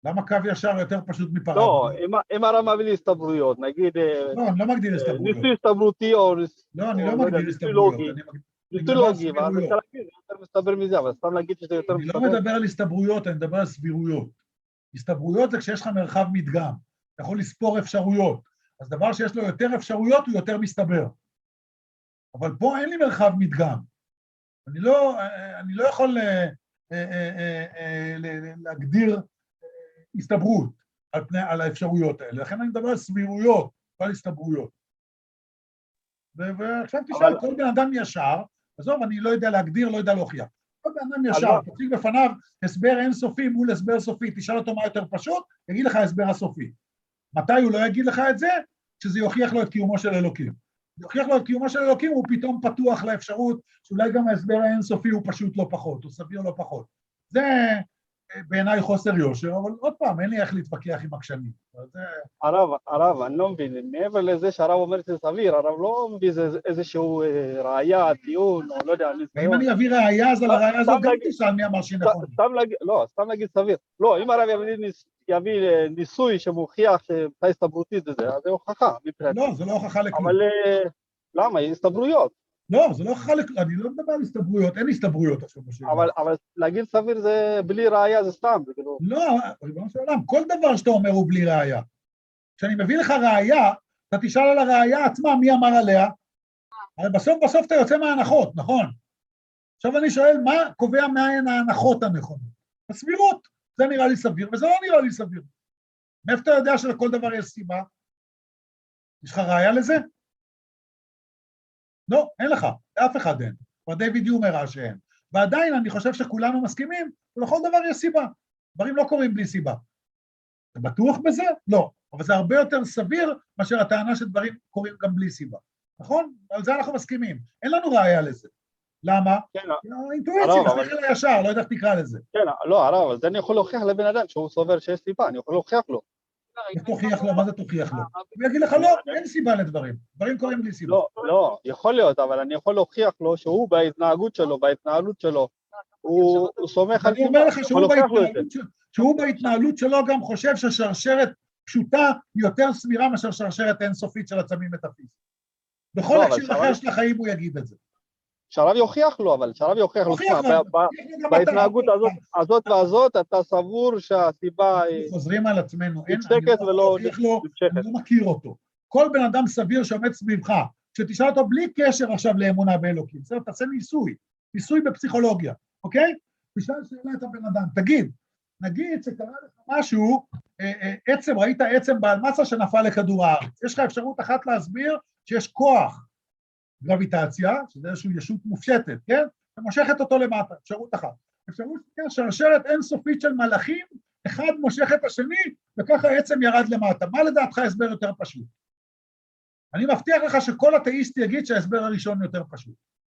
למה קו ישר יותר פשוט לא, מפרבולה? אם, אם הרב מביא לי הסתברויות, נגיד אה, לא, אני לא מגדיר הסתברויות. ניסוי הסתברותי או, לא, אני או לא יודע, מגדיר ניסוי הסתברויות. לוגי, אני מג- ניסוי מדבר על לוגי, ואז סבירויות. אפשר להגיד, זה יותר מסתבר מזה, אבל סתם להגיד שזה יותר אני לא מסתבר. מדבר על הסתברויות, אני מדבר על סבירויות. הסתברויות זה כשיש לך מרחב מדגם. אתה יכול לספור אפשרויות. אז דבר שיש לו יותר אפשרויות הוא יותר מסתבר. אבל פה אין לי מרחב מדגם. אני לא, אני לא יכול אה, אה, אה, אה, להגדיר הסתברות על, פני, על האפשרויות האלה. לכן אני מדבר על סבירויות, לא על הסתברויות. ו- ועכשיו תשאל, אבל- כל בן אדם ישר, עזוב, אני לא יודע להגדיר, לא יודע להוכיח. כל בן אדם ישר, מה- תציג בפניו הסבר אינסופי מול הסבר סופי, תשאל אותו מה יותר פשוט, יגיד לך הסבר הסופי. מתי הוא לא יגיד לך את זה? שזה יוכיח לו את קיומו של אלוקים. יוכיח לו את קיומו של אלוקים, הוא פתאום פתוח לאפשרות שאולי גם ההסבר האינסופי הוא פשוט לא פחות, הוא סביר לא פחות. זה בעיניי חוסר יושר, אבל עוד פעם, אין לי איך להתווכח עם עקשנים. אז זה... הרב, הרב, אני לא מבין, מעבר לזה שהרב אומר שזה סביר, הרב לא מביא איזה- איזשהו אה, ראייה, טיעון, או לא יודע, ואם ניסיון. אני אביא ראייה, אז על סתם- הראייה הזאת סתם גם להגיד- תשאל מי אמר שהיא נכונה. סתם להגיד, לא, סתם להגיד סביר. לא, אם הרב יביא, ניס, יביא אה, ניסוי שמוכיח שמבחינה הסתברותית זה, אז זה הוכחה מבחינתי. לא, זה לא הוכחה לכלום. אבל אה, למה? יש הסתברויות. לא, זה לא הוכחה לכלום, אני לא מדבר על הסתברויות, אין הסתברויות עכשיו בשאלה. אבל, אבל להגיד סביר זה בלי ראייה, זה סתם. זה כאילו... לא, ריבונו של עולם, כל דבר שאתה אומר הוא בלי ראייה. כשאני מביא לך ראייה, אתה תשאל על הראייה עצמה מי אמר עליה, אבל בסוף בסוף אתה יוצא מההנחות, נכון? עכשיו אני שואל, מה קובע מהן ההנחות הנכונות? הסבירות, זה נראה לי סביר, וזה לא נראה לי סביר. מאיפה אתה יודע שלכל דבר יש סיבה? יש לך ראייה לזה? לא, אין לך, לאף אחד אין. כבר דיוויד יום הראה שאין. ועדיין אני חושב שכולנו מסכימים, ולכל דבר יש סיבה. דברים לא קורים בלי סיבה. אתה בטוח בזה? לא. אבל זה הרבה יותר סביר מאשר הטענה שדברים קורים גם בלי סיבה. נכון? על זה אנחנו מסכימים. אין לנו ראייה לזה. למה? כן, האינטואיציה, הרב, אבל- שכל הישר, לא יודע איך תקרא לזה. כן, לא, הרב, אז אני יכול להוכיח לבן אדם שהוא סובר שיש סיבה, אני יכול להוכיח לו. איך תוכיח לו? מה זה תוכיח לו? הוא יגיד לך, לא, אין סיבה לדברים. דברים קורים בלי סיבה. לא, לא, יכול להיות, אבל אני יכול להוכיח לו שהוא בהתנהגות שלו, בהתנהלות שלו, הוא הוא סומך על אני אומר לך יכול שהוא להוכיח לו את זה. בהתנהלות של- שהוא בהתנהלות שלו גם חושב ששרשרת פשוטה היא יותר סבירה מאשר שרשרת אינסופית של עצמים מטאפיזיים. בכל לא, אבל הקשר שהרב- אחר של החיים הוא יגיד את זה. שהרב יוכיח לו, אבל שהרב יוכיח לו, הוכיח תשמע, לו, ב- ב- הוכיח לו גם אתה. בהתנהגות הזאת, הזאת והזאת, אתה סבור שהסיבה היא אנחנו חוזרים על עצמנו, אין, נפסקת אני לא ולא הוכיח לו, נמשכת. אני לא מכיר אותו. כל בן אדם סביר שעומד סביבך, שתשאל אותו בלי קשר עכשיו לאמונה באלוקים, בסדר, תעשה ניסוי, ניסוי בפסיכולוגיה, אוקיי? תשאל שאלה את הבן אדם, תגיד, נגיד שקרה לך משהו, אה, אה, עצם, ראית עצם בעל מסה שנפל לכדור הארץ, יש לך אפשרות אחת להסביר שיש כוח גרביטציה, שזה איזושהי ישות מופשטת, כן? ומושכת אותו למטה, אפשרות אחת. אפשרות, כן, שרשרת אינסופית של מלאכים, אחד מושך את השני, וככה העצם ירד למטה. מה לדעתך הסבר יותר פשוט? אני מבטיח לך שכל אתאיסט יגיד שההסבר הראשון יותר פשוט.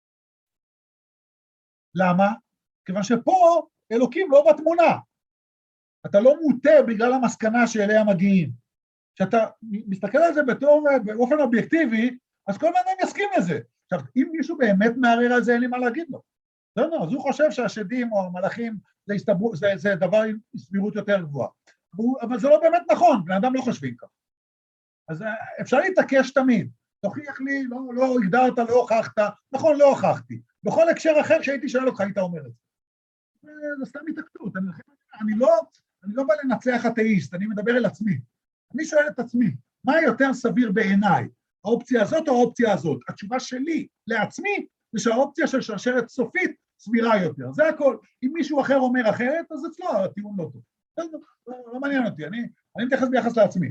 למה? כיוון שפה אלוקים לא בתמונה. אתה לא מוטה בגלל המסקנה שאליה מגיעים. כשאתה מסתכל על זה בתור, באופן אובייקטיבי, אז כל אדם יסכים לזה. עכשיו, אם מישהו באמת מערער על זה, אין לי מה להגיד לו. לא, לא, אז הוא חושב שהשדים או המלאכים זה, הסתברו, זה, זה דבר עם סבירות יותר גבוהה. הוא, אבל זה לא באמת נכון, בני אדם לא חושבים כך. אז אפשר להתעקש תמיד. תוכיח לי, לא, לא הגדרת, לא הוכחת, נכון, לא הוכחתי. בכל הקשר אחר שהייתי שואל אותך, היית אומר את זה. זה סתם התעקשות. אני, אני, לא, אני לא בא לנצח אתאיסט, אני מדבר אל עצמי. אני שואל את עצמי, מה יותר סביר בעיניי? האופציה הזאת או האופציה הזאת? התשובה שלי לעצמי זה שהאופציה של שרשרת סופית סבירה יותר. זה הכל. אם מישהו אחר אומר אחרת, אז אצלו הטיעון לא טוב. לא, לא, לא מעניין אותי, אני, אני מתייחס ביחס לעצמי.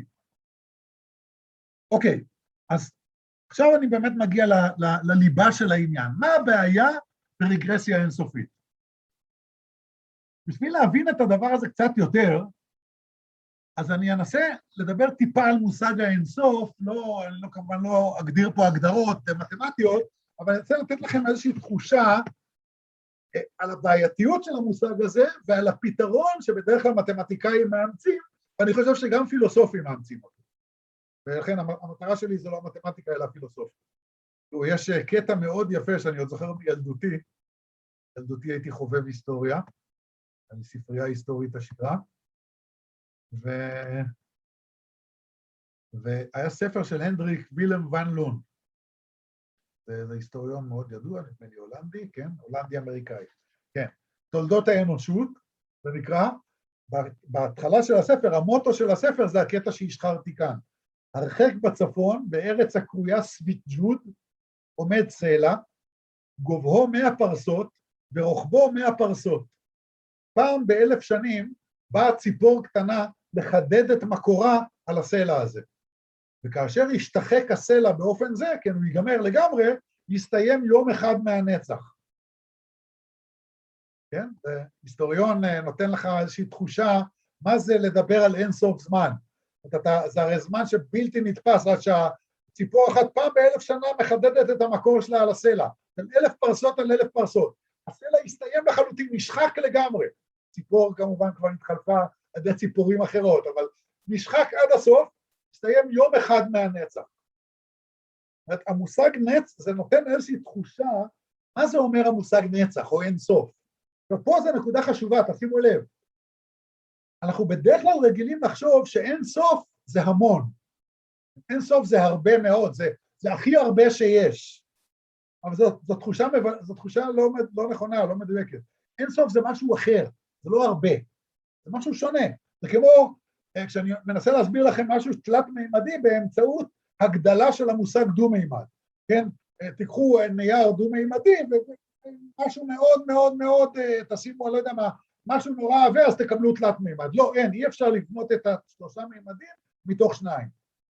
אוקיי, אז עכשיו אני באמת מגיע ל, ל, לליבה של העניין. מה הבעיה ברגרסיה אינסופית? בשביל להבין את הדבר הזה קצת יותר, אז אני אנסה לדבר טיפה על מושג האינסוף, לא, אני לא, כמובן לא אגדיר פה הגדרות מתמטיות, אבל אני רוצה לתת לכם איזושהי תחושה על הבעייתיות של המושג הזה, ועל הפתרון שבדרך כלל מתמטיקאים מאמצים, ואני חושב שגם פילוסופים מאמצים אותו. ולכן המטרה שלי זה לא המתמטיקה, אלא הפילוסופיה. יש קטע מאוד יפה שאני עוד זוכר מילדותי, ילדותי הייתי חובב היסטוריה, אני ספרייה היסטורית עשירה, ו... והיה ספר של הנדריק וילם ון לון. זה, זה היסטוריון מאוד ידוע, נדמה לי הולנדי, כן? הולנדי אמריקאי. כן. תולדות האנושות, זה נקרא, בהתחלה של הספר, המוטו של הספר זה הקטע שהשחררתי כאן. הרחק בצפון, בארץ הקרויה סביטג'וד, עומד סלע, גובהו מאה פרסות, ורוחבו מאה פרסות. פעם באלף שנים באה ציפור קטנה לחדד את מקורה על הסלע הזה. וכאשר ישתחק הסלע באופן זה, כן, הוא ייגמר לגמרי, יסתיים יום אחד מהנצח. כן? היסטוריון נותן לך איזושהי תחושה, מה זה לדבר על אין סוף זמן. אתה, זה הרי זמן שבלתי נתפס, עד שהציפור אחת פעם באלף שנה מחדדת את המקור שלה על הסלע. של אלף פרסות על אלף פרסות. הסלע יסתיים לחלוטין, נשחק לגמרי. ציפור כמובן כבר התחלפה על ידי ציפורים אחרות, אבל נשחק עד הסוף, יסתיים יום אחד מהנצח. זאת אומרת, המושג נץ, זה נותן איזושהי תחושה, מה זה אומר המושג נצח או אין סוף? ופה זו נקודה חשובה, תשימו לב. אנחנו בדרך כלל רגילים לחשוב שאין סוף זה המון. אין סוף זה הרבה מאוד, זה, זה הכי הרבה שיש. אבל זו, זו תחושה, זו תחושה לא, לא נכונה, לא מדויקת. אין סוף זה משהו אחר, זה לא הרבה. זה משהו שונה. זה כמו, כשאני מנסה להסביר לכם משהו תלת-מימדי באמצעות הגדלה של המושג דו-מימד. כן? תיקחו נייר דו-מימדי, ומשהו מאוד מאוד מאוד, תשימו, אני לא יודע מה, משהו נורא עבה, אז תקבלו תלת-מימד. לא, אין, אי אפשר לבנות את השלושה מימדים מתוך שניים.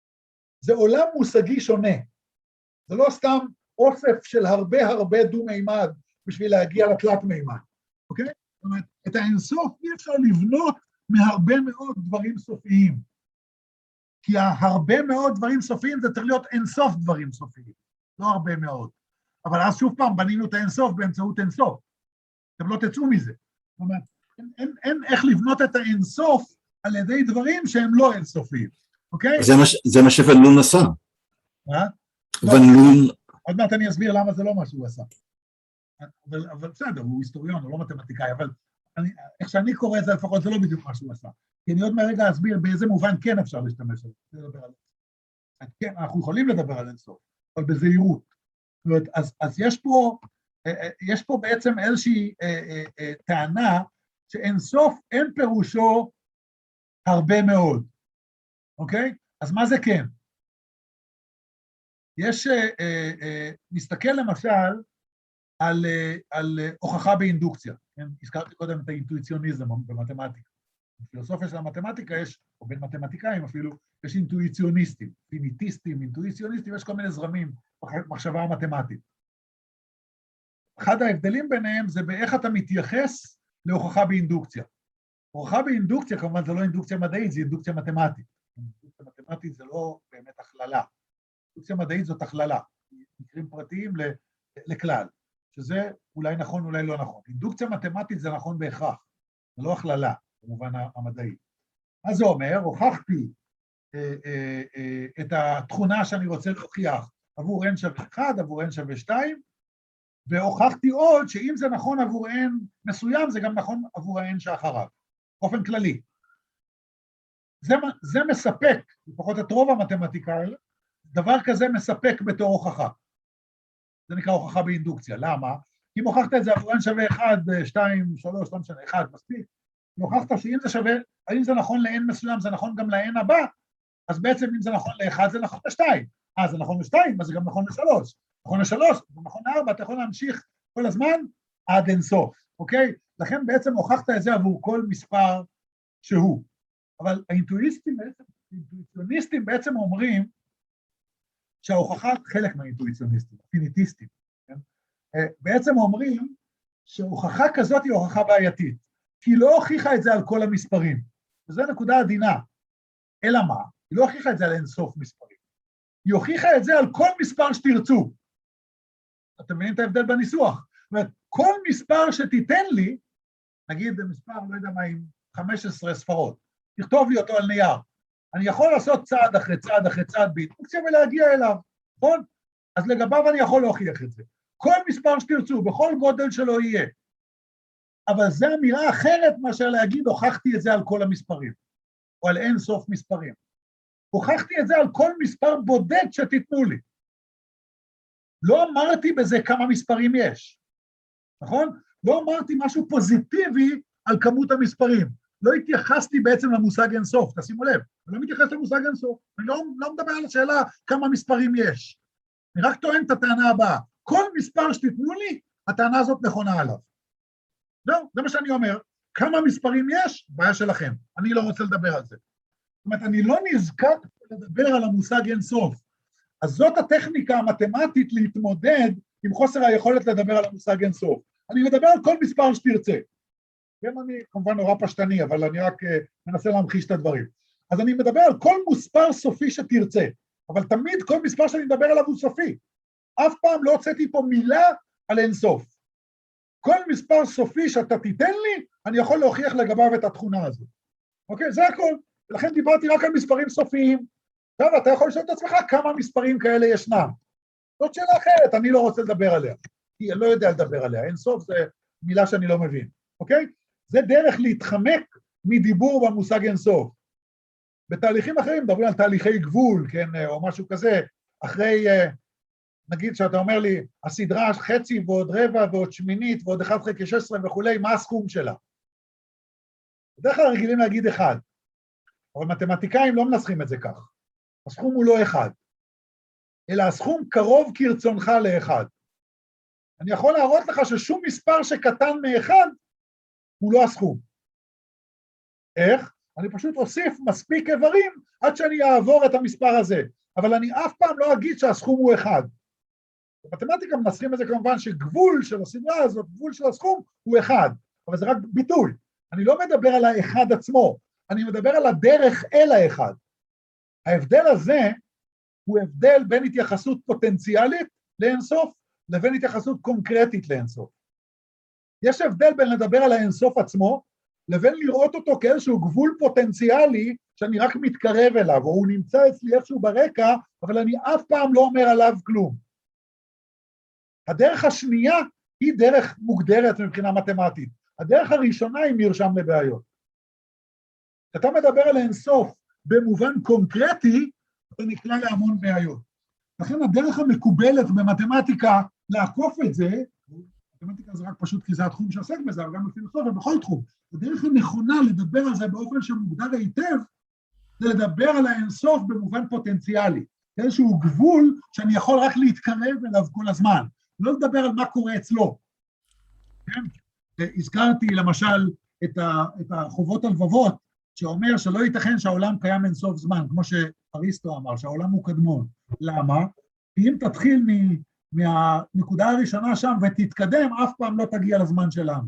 זה עולם מושגי שונה. זה לא סתם אוסף של הרבה הרבה דו-מימד בשביל להגיע לתלת-מימד. אוקיי? זאת אומרת, את האינסוף אי אפשר לבנות מהרבה מאוד דברים סופיים. כי הרבה מאוד דברים סופיים זה צריך להיות אינסוף דברים סופיים. לא הרבה מאוד. אבל אז שוב פעם בנינו את האינסוף באמצעות אינסוף. אתם לא תצאו מזה. זאת אומרת, אין, אין, אין איך לבנות את האינסוף על ידי דברים שהם לא אינסופיים. אוקיי? זה מה, זה מה שוון לון עשה. מה? ון לון... עוד מעט אני אסביר למה זה לא מה שהוא עשה. אבל, אבל בסדר, הוא היסטוריון, הוא לא מתמטיקאי, אבל אני, איך שאני קורא את זה לפחות, זה לא בדיוק מה שהוא עשה. כי אני עוד מהרגע אסביר באיזה מובן כן אפשר להשתמש על זה. כן, אנחנו יכולים לדבר על אינסוף, אבל בזהירות. זאת אומרת, אז, אז יש פה, יש פה בעצם איזושהי אה, אה, אה, טענה שאינסוף אין פירושו הרבה מאוד. אוקיי? אז מה זה כן? יש, אה, אה, נסתכל למשל על, אה, על הוכחה באינדוקציה. כן? הזכרתי קודם את האינטואיציוניזם במתמטיקה. בפילוסופיה של המתמטיקה יש, או בין מתמטיקאים אפילו, יש אינטואיציוניסטים, פיניטיסטים, אינטואיציוניסטים, יש כל מיני זרמים במחשבה המתמטית. אחד ההבדלים ביניהם זה באיך אתה מתייחס להוכחה באינדוקציה. הוכחה באינדוקציה, כמובן זה לא אינדוקציה מדעית, זה אינדוקציה מתמטית. אינדוקציה מתמטית זה לא באמת הכללה. אינדוקציה מדעית זאת הכללה, מקרים פרטיים לכלל, שזה אולי נכון, אולי לא נכון. אינדוקציה מתמטית זה נכון בהכרח, זה לא הכללה, במובן המדעי. מה זה אומר? הוכחתי אה, אה, אה, את התכונה שאני רוצה להוכיח עבור n שווה אחד, עבור n שווה שתיים, והוכחתי עוד שאם זה נכון עבור n מסוים, זה גם נכון עבור ה-n שאחריו, באופן כללי. זה, זה מספק, לפחות את רוב המתמטיקאים, דבר כזה מספק בתור הוכחה. זה נקרא הוכחה באינדוקציה. למה? אם הוכחת את זה עבור n שווה אחד, שתיים, שלוש, לא משנה, אחד, מספיק, והוכחת שאם זה שווה, האם זה נכון ל-n מסוים, זה נכון גם ל-n הבא, אז בעצם אם זה נכון ל-אחד, זה נכון ל-שתיים. אה, זה נכון ל-שתיים, אז זה גם נכון ל-שלוש. נכון ל-שלוש, זה נכון ל-ארבע, אתה יכול להמשיך כל הזמן עד אינסוף, אוקיי? לכן בעצם הוכחת את זה עבור כל מספר שהוא. אבל האינטואיסטים בעצם, האינטואיציוניסטים בעצם אומרים שההוכחה, חלק מהאינטואיציוניסטים, הפיניטיסטים, כן? בעצם אומרים שהוכחה כזאת היא הוכחה בעייתית, כי היא לא הוכיחה את זה על כל המספרים, וזו נקודה עדינה. אלא מה? היא לא הוכיחה את זה על אינסוף מספרים. היא הוכיחה את זה על כל מספר שתרצו. אתם מבינים את ההבדל בניסוח? זאת אומרת, כל מספר שתיתן לי, נגיד מספר, לא יודע מה, עם חמש עשרה ספרות, תכתוב לי אותו על נייר. אני יכול לעשות צעד אחרי צעד אחרי צעד באינדוקציה ולהגיע אליו, נכון? אז לגביו אני יכול להוכיח את זה. כל מספר שתרצו, בכל גודל שלו יהיה. אבל זו אמירה אחרת מאשר להגיד, הוכחתי את זה על כל המספרים. או על אין סוף מספרים. הוכחתי את זה על כל מספר בודד שתיתנו לי. לא אמרתי בזה כמה מספרים יש, נכון? לא אמרתי משהו פוזיטיבי על כמות המספרים. לא התייחסתי בעצם למושג אין סוף, תשימו לב. אני לא מתייחס למושג אין סוף. אני לא, לא מדבר על השאלה כמה מספרים יש. אני רק טוען את הטענה הבאה. כל מספר שתיתנו לי, הטענה הזאת נכונה עליו. זהו, זה מה שאני אומר. כמה מספרים יש? בעיה שלכם. אני לא רוצה לדבר על זה. זאת אומרת, אני לא נזקק לדבר על המושג אין סוף. אז זאת הטכניקה המתמטית להתמודד עם חוסר היכולת לדבר על המושג אין סוף. אני מדבר על כל מספר שתרצה. כן, אני כמובן נורא פשטני, אבל אני רק uh, מנסה להמחיש את הדברים. אז אני מדבר על כל מספר סופי שתרצה, אבל תמיד כל מספר שאני מדבר עליו הוא סופי. אף פעם לא הוצאתי פה מילה על אין סוף. כל מספר סופי שאתה תיתן לי, אני יכול להוכיח לגביו את התכונה הזאת. אוקיי, זה הכל. ולכן דיברתי רק על מספרים סופיים. עכשיו, אתה יכול לשאול את עצמך כמה מספרים כאלה ישנם. זאת שאלה אחרת, אני לא רוצה לדבר עליה. כי אני לא יודע לדבר עליה. אין סוף זה מילה שאני לא מבין. אוקיי? זה דרך להתחמק מדיבור במושג אין סוף. בתהליכים אחרים מדברים על תהליכי גבול, כן, או משהו כזה, אחרי, נגיד שאתה אומר לי, הסדרה חצי ועוד רבע ועוד שמינית ועוד אחד חלקי שש עשרה וכולי, מה הסכום שלה? בדרך כלל רגילים להגיד אחד, אבל מתמטיקאים לא מנסחים את זה כך. הסכום הוא לא אחד, אלא הסכום קרוב כרצונך לאחד. אני יכול להראות לך ששום מספר שקטן מאחד, הוא לא הסכום. איך? אני פשוט אוסיף מספיק איברים עד שאני אעבור את המספר הזה, אבל אני אף פעם לא אגיד שהסכום הוא אחד. במתמטיקה מנסחים את זה כמובן שגבול של הסדרה הזאת, גבול של הסכום הוא אחד, אבל זה רק ביטוי. אני לא מדבר על האחד עצמו, אני מדבר על הדרך אל האחד. ההבדל הזה הוא הבדל בין התייחסות פוטנציאלית לאינסוף, לבין התייחסות קונקרטית לאינסוף. יש הבדל בין לדבר על האינסוף עצמו, לבין לראות אותו כאיזשהו גבול פוטנציאלי, שאני רק מתקרב אליו, או הוא נמצא אצלי איפשהו ברקע, אבל אני אף פעם לא אומר עליו כלום. הדרך השנייה היא דרך מוגדרת מבחינה מתמטית. הדרך הראשונה היא מרשם לבעיות. כשאתה מדבר על האינסוף במובן קונקרטי, אתה נקלע להמון בעיות. לכן הדרך המקובלת במתמטיקה לעקוף את זה, מתמטיקה זה רק פשוט כי זה התחום שעוסק בזה, אבל גם בפילוסופיה בכל תחום. הדרך הנכונה לדבר על זה באופן שמוגדר היטב, זה לדבר על האינסוף במובן פוטנציאלי. איזשהו גבול שאני יכול רק להתקרב אליו כל הזמן. לא לדבר על מה קורה אצלו. כן? הזכרתי למשל את, ה, את החובות הלבבות, שאומר שלא ייתכן שהעולם קיים אינסוף זמן, כמו שאריסטו אמר, שהעולם הוא קדמון. למה? כי אם תתחיל מ, מהנקודה הראשונה שם ותתקדם, אף פעם לא תגיע לזמן שלנו.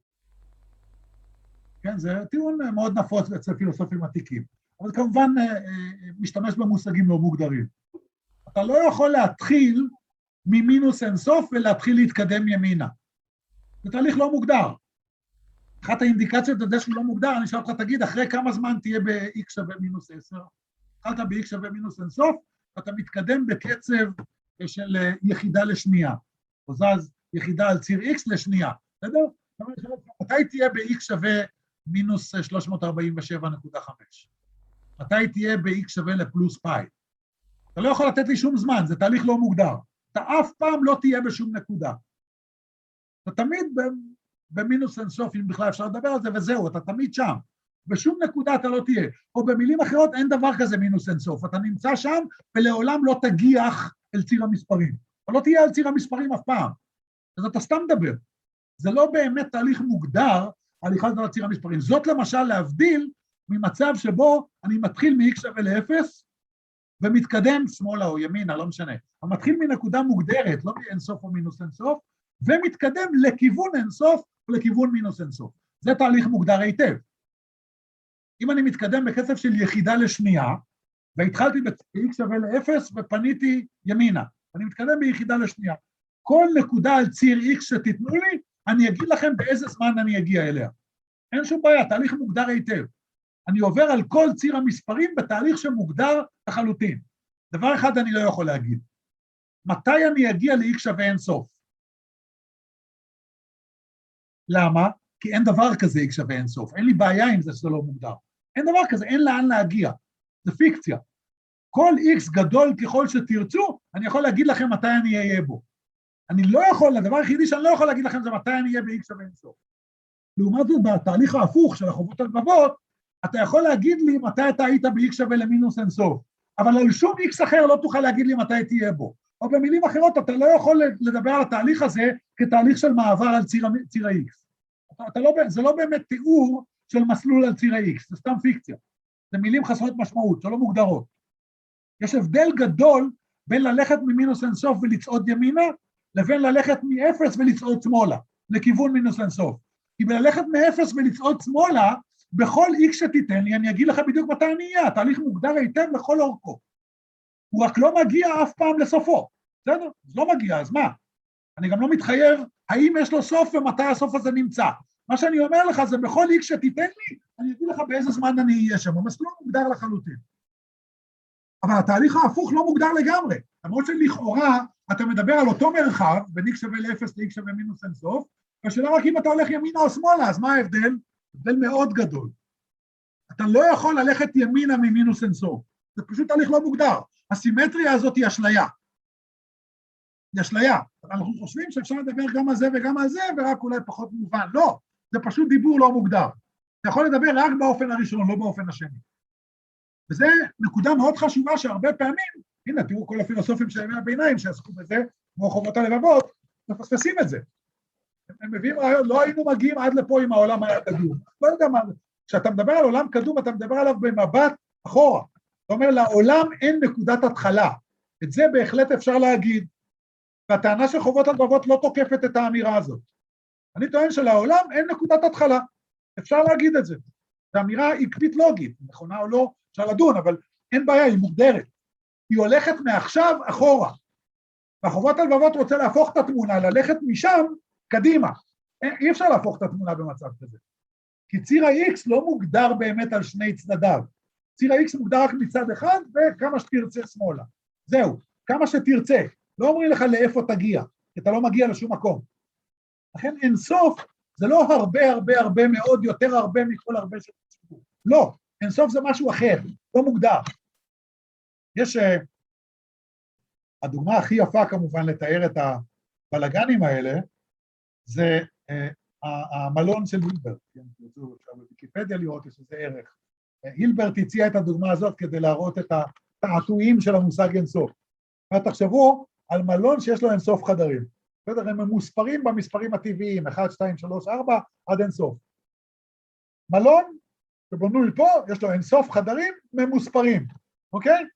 כן, זה טיעון מאוד נפוץ אצל פילוסופים עתיקים, אבל כמובן משתמש במושגים לא מוגדרים. אתה לא יכול להתחיל ממינוס אינסוף ולהתחיל להתקדם ימינה. זה תהליך לא מוגדר. אחת האינדיקציות לזה שהוא לא מוגדר, אני אשאל אותך, תגיד, אחרי כמה זמן תהיה ב-X שווה מינוס עשר? התחלת ב-X שווה מינוס אינסוף, ואתה מתקדם בקצב של יחידה לשנייה, או זז יחידה על ציר X לשנייה, בסדר? מתי תהיה ב-X שווה מינוס שלוש מאות ארבעים ושבע נקודה חמש? מתי תהיה ב-X שווה לפלוס פאי? אתה לא יכול לתת לי שום זמן, זה תהליך לא מוגדר. אתה אף פעם לא תהיה בשום נקודה. אתה תמיד במינוס אינסוף, אם בכלל אפשר לדבר על זה, וזהו, אתה תמיד שם. בשום נקודה אתה לא תהיה. או במילים אחרות, אין דבר כזה מינוס אינסוף. אתה נמצא שם, ולעולם לא תגיח אל ציר המספרים. אתה לא תהיה על ציר המספרים אף פעם. אז אתה סתם מדבר. זה לא באמת תהליך מוגדר, הליכה על ציר המספרים. זאת למשל להבדיל ממצב שבו אני מתחיל מ-X שווה לאפס, ומתקדם שמאלה או ימינה, לא משנה. אני מתחיל מנקודה מוגדרת, לא מאינסוף או מינוס אינסוף, ומתקדם לכיוון אינסוף או לכיוון מינוס אינסוף. זה תהליך מוגדר היטב. אם אני מתקדם בקצב של יחידה לשנייה, והתחלתי ב-X שווה לאפס ופניתי ימינה, אני מתקדם ביחידה לשנייה. כל נקודה על ציר X שתיתנו לי, אני אגיד לכם באיזה זמן אני אגיע אליה. אין שום בעיה, תהליך מוגדר היטב. אני עובר על כל ציר המספרים בתהליך שמוגדר לחלוטין. דבר אחד אני לא יכול להגיד. מתי אני אגיע ל-X שווה אינסוף? למה? כי אין דבר כזה X שווה אינסוף. אין לי בעיה עם זה שזה לא מוגדר. אין דבר כזה, אין לאן להגיע, זה פיקציה. כל X גדול ככל שתרצו, אני יכול להגיד לכם מתי אני אהיה בו. אני לא יכול, הדבר היחידי שאני לא יכול להגיד לכם זה מתי אני אהיה ב-X שווה אינסוף. לעומת זאת, בתהליך ההפוך של החובות הלבבות, אתה יכול להגיד לי מתי אתה היית ב-X שווה למינוס אינסוף, אבל על שום X אחר לא תוכל להגיד לי מתי תהיה בו. או במילים אחרות, אתה לא יכול לדבר על התהליך הזה כתהליך של מעבר על ציר, ציר ה-X. אתה, אתה לא, זה לא באמת תיאור של מסלול על ציר ה-X, זה סתם פיקציה. זה מילים חסרות משמעות, שלא מוגדרות. יש הבדל גדול בין ללכת ממינוס אינסוף ולצעוד ימינה, לבין ללכת מאפס ולצעוד שמאלה, לכיוון מינוס אינסוף. כי בללכת מאפס ולצעוד שמאלה, בכל X שתיתן לי, אני אגיד לך בדיוק מתי אני אהיה, התהליך מוגדר היטב לכל אורכו. הוא רק לא מגיע אף פעם לסופו, בסדר? אז לא מגיע, אז מה? אני גם לא מתחייב, האם יש לו סוף ומתי הסוף הזה נמצא. מה שאני אומר לך זה בכל X שתיתן לי, אני אגיד לך באיזה זמן אני אהיה שם, המסלול מוגדר לחלוטין. אבל התהליך ההפוך לא מוגדר לגמרי, למרות שלכאורה אתה מדבר על אותו מרחב, בין X שווה ל-אפס ל-X שווה מינוס אינסוף, והשאלה רק אם אתה הולך ימינה או שמאלה, אז מה ההבדל? הבדל מאוד גדול. אתה לא יכול ללכת ימינה ממינוס אינסוף, זה פשוט תהליך לא מוגדר. הסימטריה הזאת היא אשליה. היא אשליה. אנחנו חושבים שאפשר לדבר גם על זה וגם על זה, ורק אולי פחות מובן. לא, זה פשוט דיבור לא מוגדר. אתה יכול לדבר רק באופן הראשון, לא באופן השני. וזו נקודה מאוד חשובה שהרבה פעמים, הנה, תראו כל הפילוסופים של ימי הביניים שעסקו בזה, כמו חובות הלבבות, מפספסים את זה. הם מביאים רעיון, לא היינו מגיעים עד לפה אם העולם היה קדום. לא יודע מה, כשאתה מדבר על עולם קדום, אתה מדבר עליו במבט אחורה. זאת אומרת, לעולם אין נקודת התחלה. את זה בהחלט אפשר להגיד, והטענה של חובות הלבבות לא תוקפת את האמירה הזאת. אני טוען שלעולם אין נקודת התחלה. אפשר להגיד את זה. זו אמירה עקבית לוגית, נכונה או לא, אפשר לדון, אבל אין בעיה, היא מוגדרת. היא הולכת מעכשיו אחורה. והחובות הלבבות רוצה להפוך את התמונה, ללכת משם קדימה. אי אפשר להפוך את התמונה במצב כזה. כי ציר ה-X לא מוגדר באמת על שני צדדיו. ציר ה-X מוגדר רק מצד אחד, וכמה שתרצה שמאלה. זהו, כמה שתרצה. לא אומרים לך לאיפה תגיע, כי אתה לא מגיע לשום מקום. לכן אינסוף זה לא הרבה הרבה הרבה מאוד יותר הרבה מכל הרבה של הציבור. לא, אינסוף זה משהו אחר, לא מוגדר. יש, הדוגמה הכי יפה כמובן לתאר את הבלגנים האלה, זה המלון של הילברט, תרצו עכשיו בוויקיפדיה לראות יש איזה ערך. הילברט הציע את הדוגמה הזאת כדי להראות את התעתועים של המושג אינסוף. ותחשבו על מלון שיש לו אינסוף חדרים. בסדר, הם ממוספרים במספרים הטבעיים, אחת, שתיים, שלוש, ארבע, עד אינסוף. מלון שבנוי פה, יש לו אינסוף חדרים ממוספרים, אוקיי?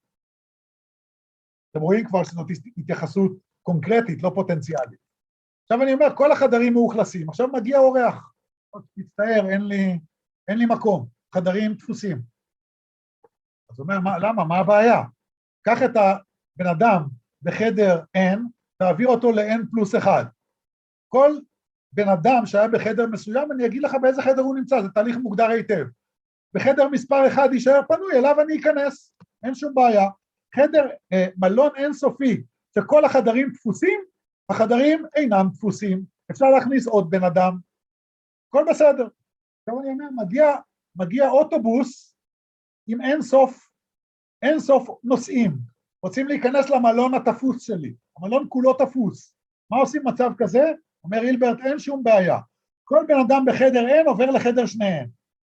אתם רואים כבר שזאת התייחסות קונקרטית, לא פוטנציאלית. עכשיו אני אומר, כל החדרים מאוכלסים, עכשיו מגיע אורח, מצטער, אין לי, אין לי מקום, חדרים דפוסים. אז הוא אומר, מה, למה, מה הבעיה? קח את הבן אדם בחדר N, תעביר אותו ל-N פלוס אחד. כל בן אדם שהיה בחדר מסוים, אני אגיד לך באיזה חדר הוא נמצא, זה תהליך מוגדר היטב. בחדר מספר אחד יישאר פנוי, אליו אני אכנס, אין שום בעיה. חדר, אה, מלון אינסופי, שכל החדרים דפוסים, החדרים אינם דפוסים, אפשר להכניס עוד בן אדם, הכל בסדר. עכשיו אני אומר, מגיע, מגיע אוטובוס עם אין סוף, אין סוף נוסעים, רוצים להיכנס למלון התפוס שלי, המלון כולו תפוס, מה עושים מצב כזה? אומר הילברט, אין שום בעיה, כל בן אדם בחדר אין עובר לחדר שניהם,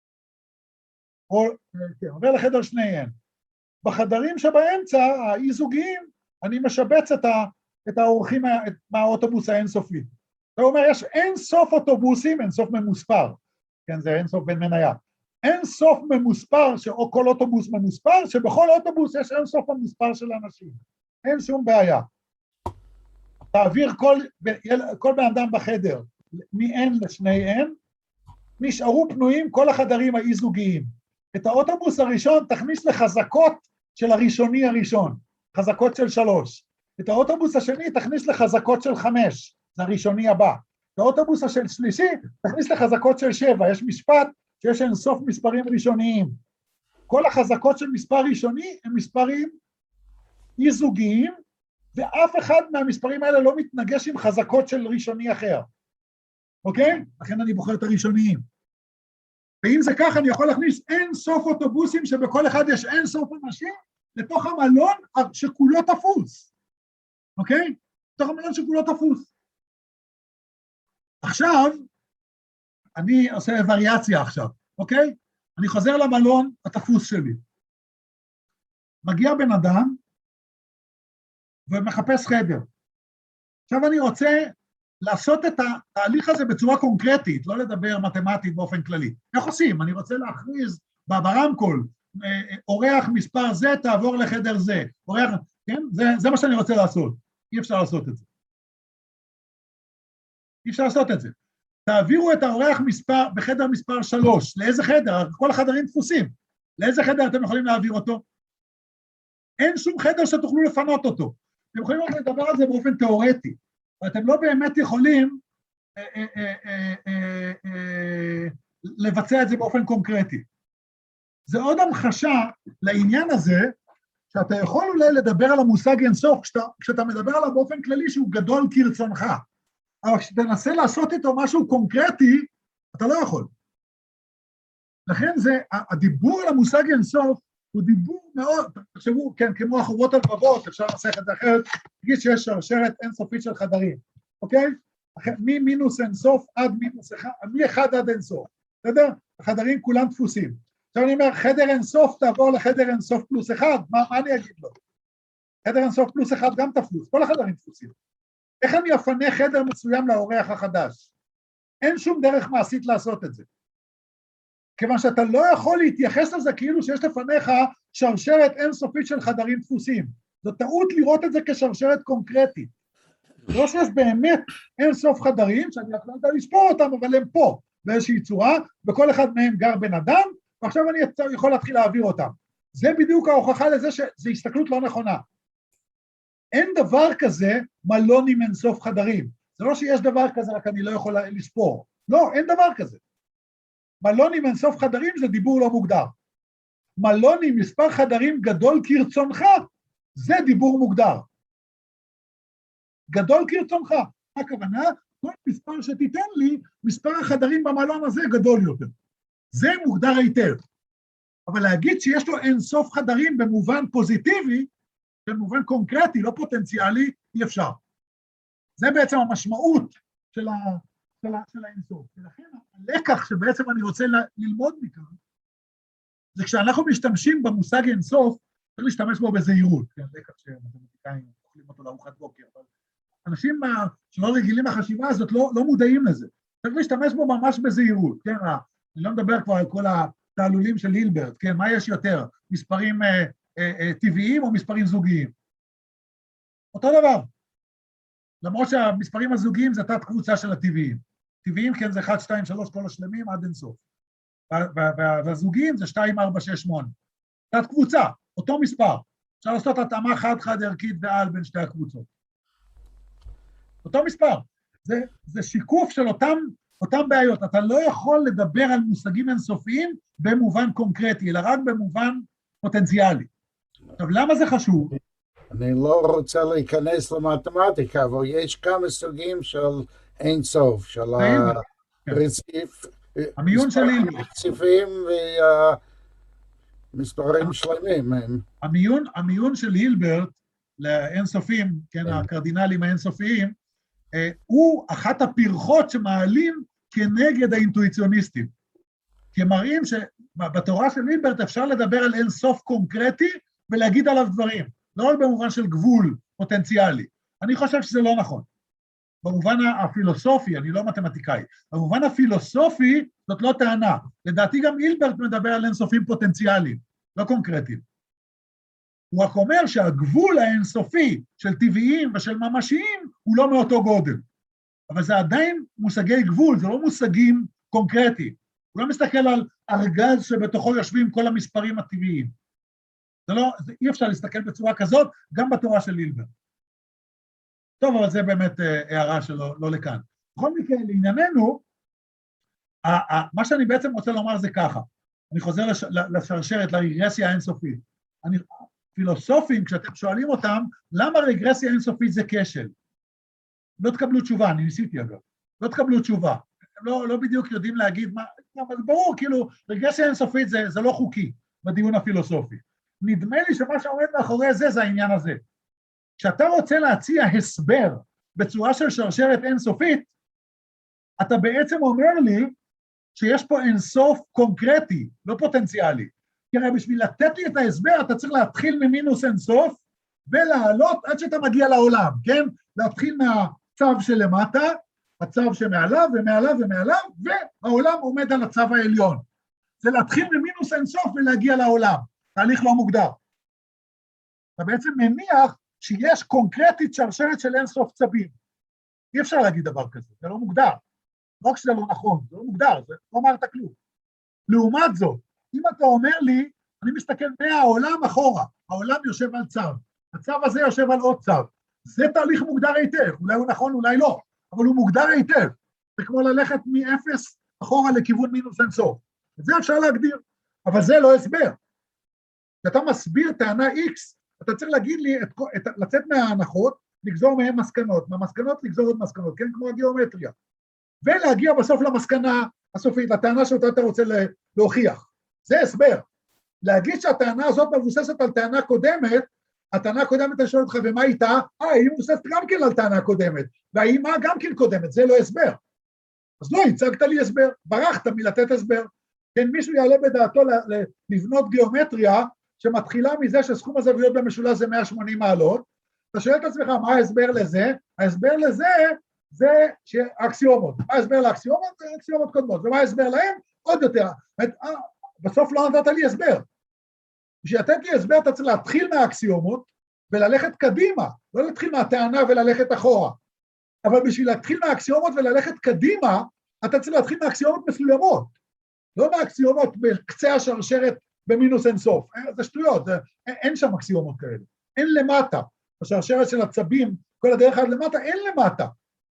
או, כן, עובר לחדר שניהם, בחדרים שבאמצע, האי-זוגיים, אני משבץ את, ה, את האורחים מהאוטובוס האינסופי. זאת אומרת, יש אין סוף אוטובוסים, אין סוף ממוספר, כן, זה אין סוף בין מניה, אין סוף ממוספר, או כל אוטובוס ממוספר, שבכל אוטובוס יש אין סוף המספר של האנשים. אין שום בעיה. תעביר כל, כל בן אדם בחדר, מ-N לשני N, נשארו פנויים כל החדרים האי-זוגיים. את האוטובוס הראשון תכניס לחזקות של הראשוני הראשון, חזקות של שלוש. את האוטובוס השני תכניס לחזקות של חמש, זה הראשוני הבא. את האוטובוס של שלישי תכניס לחזקות של שבע, יש משפט שיש אין סוף מספרים ראשוניים. כל החזקות של מספר ראשוני הם מספרים אי-זוגיים, ואף אחד מהמספרים האלה לא מתנגש עם חזקות של ראשוני אחר. אוקיי? לכן אני בוחר את הראשוניים. ואם זה ככה, אני יכול להכניס אין סוף אוטובוסים, שבכל אחד יש אין סוף אנשים, לתוך המלון שכולו תפוס. אוקיי? לתוך המלון שכולו תפוס. עכשיו, אני עושה וריאציה עכשיו, אוקיי? אני חוזר למלון התפוס שלי. מגיע בן אדם, ומחפש חדר. עכשיו אני רוצה לעשות את התהליך הזה בצורה קונקרטית, לא לדבר מתמטית באופן כללי. איך עושים? אני רוצה להכריז ברמקול, אורח מספר זה, תעבור לחדר זה. אורח, כן? זה, זה מה שאני רוצה לעשות. אי אפשר לעשות את זה. אי אפשר לעשות את זה. תעבירו את האורח מספר, בחדר מספר שלוש. לאיזה חדר? כל החדרים דפוסים. לאיזה חדר אתם יכולים להעביר אותו? אין שום חדר שתוכלו לפנות אותו. אתם יכולים לדבר על זה באופן תיאורטי, ואתם לא באמת יכולים אה, אה, אה, אה, אה, אה, לבצע את זה באופן קונקרטי. זה עוד המחשה לעניין הזה, שאתה יכול אולי לדבר על המושג אינסוף, כשאתה, כשאתה מדבר עליו באופן כללי שהוא גדול כרצונך, אבל כשתנסה לעשות איתו משהו קונקרטי, אתה לא יכול. לכן זה, הדיבור על המושג אינסוף, הוא דיבור מאוד, תחשבו, כן, כמו החובות הלבבות, אפשר לנסח את זה אחרת, תגיד שיש שרשרת אינסופית של חדרים, אוקיי? ממינוס אינסוף עד מינוס אחד, מאחד עד אינסוף, בסדר? החדרים כולם דפוסים. עכשיו אני אומר, חדר אינסוף תעבור לחדר אינסוף פלוס אחד, מה, מה אני אגיד לו? חדר אינסוף פלוס אחד גם תפוס, כל החדרים דפוסים. איך אני אפנה חדר מסוים לאורח החדש? אין שום דרך מעשית לעשות את זה. כיוון שאתה לא יכול להתייחס לזה כאילו שיש לפניך שרשרת אינסופית של חדרים דפוסים. זו טעות לראות את זה כשרשרת קונקרטית. לא שיש באמת אינסוף חדרים, שאני לא יודע לספור אותם, אבל הם פה באיזושהי צורה, וכל אחד מהם גר בן אדם, ועכשיו אני יכול להתחיל להעביר אותם. זה בדיוק ההוכחה לזה שזו הסתכלות לא נכונה. אין דבר כזה מלון עם אינסוף חדרים. זה לא שיש דבר כזה, רק אני לא יכול לספור. לא, אין דבר כזה. מלון עם אינסוף חדרים זה דיבור לא מוגדר. מלון עם מספר חדרים גדול כרצונך, זה דיבור מוגדר. גדול כרצונך. הכוונה, כל מספר שתיתן לי, מספר החדרים במלון הזה גדול יותר. זה מוגדר היטב. אבל להגיד שיש לו אינסוף חדרים במובן פוזיטיבי, במובן קונקרטי, לא פוטנציאלי, אי אפשר. זה בעצם המשמעות של ה... של האינסוף. ולכן הלקח שבעצם אני רוצה ללמוד מכאן, זה כשאנחנו משתמשים במושג אינסוף, צריך להשתמש בו בזהירות, כן, לקח שמתמטיקאים אוכלים אותו לארוחת בוקר, אבל אנשים שלא רגילים לחשיבה הזאת לא, לא מודעים לזה. צריך להשתמש בו ממש בזהירות, כן, אני לא מדבר כבר על כל התעלולים של הילברט, כן, מה יש יותר, מספרים אה, אה, אה, טבעיים או מספרים זוגיים? אותו דבר. למרות שהמספרים הזוגיים זה תת קבוצה של הטבעיים. טבעיים כן זה אחת, שתיים, שלוש, כל השלמים עד אינסוף. והזוגיים זה שתיים, ארבע, שש, שמונה. תת קבוצה, אותו מספר. אפשר לעשות התאמה חד-חד ערכית ועל בין שתי הקבוצות. אותו מספר. זה, זה שיקוף של אותם, אותם בעיות. אתה לא יכול לדבר על מושגים אינסופיים במובן קונקרטי, אלא רק במובן פוטנציאלי. עכשיו, למה זה חשוב? אני לא רוצה להיכנס למתמטיקה, אבל יש כמה סוגים של אין סוף, של הרציף, המיון של הילברט. רציפים ומספרים שלמים. המיון, המיון של הילברט לאינסופים, כן, הקרדינלים האינסופיים, הוא אחת הפרחות שמעלים כנגד האינטואיציוניסטים. כי הם מראים שבתורה של הילברט אפשר לדבר על אינסוף קונקרטי ולהגיד עליו דברים. לא רק במובן של גבול פוטנציאלי. אני חושב שזה לא נכון. במובן הפילוסופי, אני לא מתמטיקאי, במובן הפילוסופי זאת לא טענה. לדעתי גם הילברט מדבר על אינסופים פוטנציאליים, לא קונקרטיים. הוא רק אומר שהגבול האינסופי של טבעיים ושל ממשיים הוא לא מאותו גודל. אבל זה עדיין מושגי גבול, זה לא מושגים קונקרטיים. הוא לא מסתכל על ארגז שבתוכו יושבים כל המספרים הטבעיים. זה לא, זה, אי אפשר להסתכל בצורה כזאת, גם בתורה של הילברט. טוב, אבל זה באמת אה, הערה שלו, לא לכאן. בכל מקרה, לענייננו, ה- ה- מה שאני בעצם רוצה לומר זה ככה, אני חוזר לש- לשרשרת, לרגרסיה האינסופית. אני, פילוסופים, כשאתם שואלים אותם, למה רגרסיה אינסופית זה כשל? לא תקבלו תשובה, אני ניסיתי אגב, לא תקבלו תשובה. הם לא, לא בדיוק יודעים להגיד מה, אבל ברור, כאילו, רגרסיה אינסופית זה, זה לא חוקי בדיון הפילוסופי. נדמה לי שמה שעומד מאחורי זה, זה העניין הזה. כשאתה רוצה להציע הסבר בצורה של שרשרת אינסופית, אתה בעצם אומר לי שיש פה אינסוף קונקרטי, לא פוטנציאלי. כי הרי בשביל לתת לי את ההסבר, אתה צריך להתחיל ממינוס אינסוף, ולעלות עד שאתה מגיע לעולם, כן? להתחיל מהצו שלמטה, הצו שמעליו ומעליו ומעליו, והעולם עומד על הצו העליון. זה להתחיל ממינוס אינסוף ולהגיע לעולם. תהליך לא מוגדר. אתה בעצם מניח שיש קונקרטית שרשרת של אינסוף צבים. אי אפשר להגיד דבר כזה, זה לא מוגדר. לא רק שזה לא נכון, זה לא מוגדר, זה לא אמרת כלום. לעומת זאת, אם אתה אומר לי, אני מסתכל מהעולם אחורה, העולם יושב על צו, הצו הזה יושב על עוד צו, זה תהליך מוגדר היטב, אולי הוא נכון, אולי לא, אבל הוא מוגדר היטב, זה כמו ללכת מאפס אחורה לכיוון מינוס אינסוף, את זה אפשר להגדיר, אבל זה לא הסבר. כשאתה מסביר טענה X, אתה צריך להגיד לי, את, את, לצאת מההנחות, לגזור מהם מסקנות, מהמסקנות לגזור עוד מסקנות, כן, כמו הגיאומטריה, ולהגיע בסוף למסקנה הסופית, לטענה שאותה אתה רוצה להוכיח. זה הסבר. להגיד שהטענה הזאת מבוססת על טענה קודמת, הטענה הקודמת אני שואל אותך, ומה איתה? אה, היא מבוססת גם כן על טענה קודמת, והאימה גם כן קודמת, זה לא הסבר. אז לא, הצגת לי הסבר, ברחת מלתת הסבר. כן, מישהו יעלה בדעתו לבנות גיאומטריה, שמתחילה מזה שסכום הזוויות במשולש זה מאה ושמונים מעלות, אתה שואל את עצמך, מה ההסבר לזה? ההסבר לזה זה אקסיומות. מה ההסבר לאקסיומות? זה אקסיומות קודמות. ומה ההסבר להם? עוד יותר. בסוף לא נתת לי הסבר. בשביל לתת לי הסבר, אתה צריך להתחיל מהאקסיומות וללכת קדימה, לא להתחיל מהטענה וללכת אחורה. אבל בשביל להתחיל מהאקסיומות וללכת קדימה, אתה צריך להתחיל מהאקסיומות מסוימות. לא מהאקסיומות בקצה השרשרת במינוס אינסוף. זה שטויות, זה, אין שם אקסיומות כאלה. אין למטה. השרשרת של הצבים, כל הדרך עד למטה, אין למטה.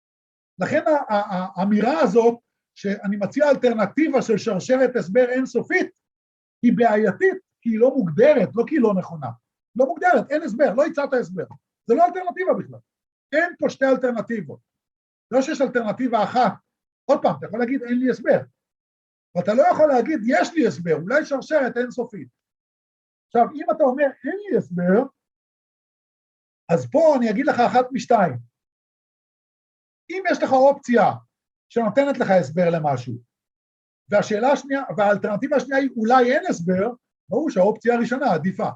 לכן האמירה הזאת, שאני מציע אלטרנטיבה של שרשרת הסבר אינסופית, היא בעייתית, כי היא לא מוגדרת, לא כי היא לא נכונה. לא מוגדרת, אין הסבר, לא הצעת הסבר. זה לא אלטרנטיבה בכלל. אין פה שתי אלטרנטיבות. לא שיש אלטרנטיבה אחת. עוד פעם, אתה יכול להגיד, אין לי הסבר. ואתה לא יכול להגיד, יש לי הסבר, אולי שרשרת אינסופית. עכשיו, אם אתה אומר, אין לי הסבר, אז פה אני אגיד לך אחת משתיים. אם יש לך אופציה שנותנת לך הסבר למשהו, והשאלה השנייה, והאלטרנטיבה השנייה היא אולי אין הסבר, ברור שהאופציה הראשונה עדיפה.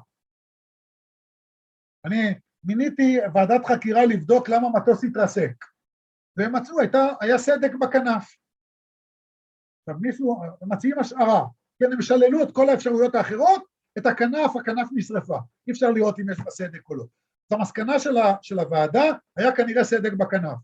אני מיניתי ועדת חקירה לבדוק למה מטוס התרסק, והם מצאו, הייתה, היה סדק בכנף. עכשיו מישהו, הם מציעים השערה, כן, הם שללו את כל האפשרויות האחרות, את הכנף, הכנף נשרפה. אי אפשר לראות אם יש בה סדק או לא. אז המסקנה של, ה, של הוועדה היה כנראה סדק בכנף.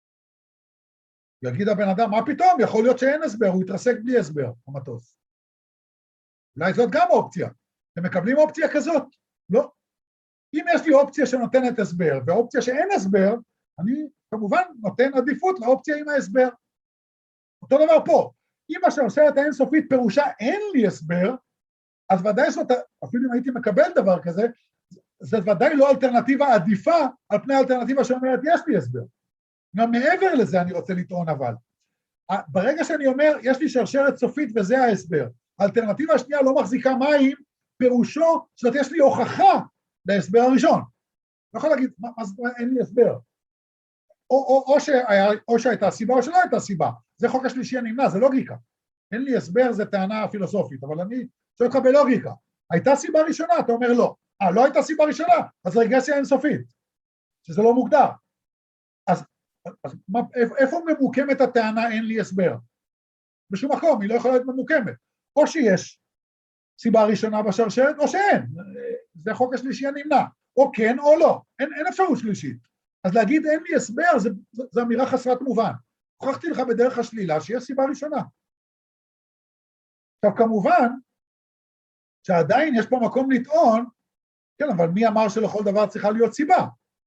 יגיד הבן אדם, מה פתאום? יכול להיות שאין הסבר, הוא יתרסק בלי הסבר, המטוס. אולי זאת גם אופציה. הם מקבלים אופציה כזאת? לא. אם יש לי אופציה שנותנת הסבר, ואופציה שאין הסבר, אני כמובן נותן עדיפות לאופציה עם ההסבר. אותו דבר פה. אם השרשרת האינסופית פירושה אין לי הסבר, אז ודאי זאת, אפילו אם הייתי מקבל דבר כזה, זה ודאי לא אלטרנטיבה עדיפה על פני האלטרנטיבה שאומרת יש לי הסבר. גם מעבר לזה אני רוצה לטעון אבל. ברגע שאני אומר יש לי שרשרת סופית וזה ההסבר, האלטרנטיבה השנייה לא מחזיקה מים, פירושו זאת יש לי הוכחה להסבר הראשון. לא יכול להגיד, מה, מה, אין לי הסבר. או, או, או, שהיה, או שהייתה סיבה או שלא הייתה סיבה. זה חוק השלישי הנמנע, זה לוגיקה. אין לי הסבר, זה טענה פילוסופית, אבל אני שואל אותך בלוגיקה. הייתה סיבה ראשונה, אתה אומר לא. אה, לא הייתה סיבה ראשונה, אז רגרסיה אינסופית, שזה לא מוגדר. אז, אז מה, איפה ממוקמת הטענה אין לי הסבר? בשום מקום, היא לא יכולה להיות ממוקמת. או שיש סיבה ראשונה בשרשרת, או שאין. זה חוק השלישי הנמנע. או כן או לא. אין, אין אפשרות שלישית. אז להגיד אין לי הסבר, זה, זה, זה אמירה חסרת מובן. הוכחתי לך בדרך השלילה שיש סיבה ראשונה. עכשיו כמובן, שעדיין יש פה מקום לטעון, כן, אבל מי אמר שלכל דבר צריכה להיות סיבה?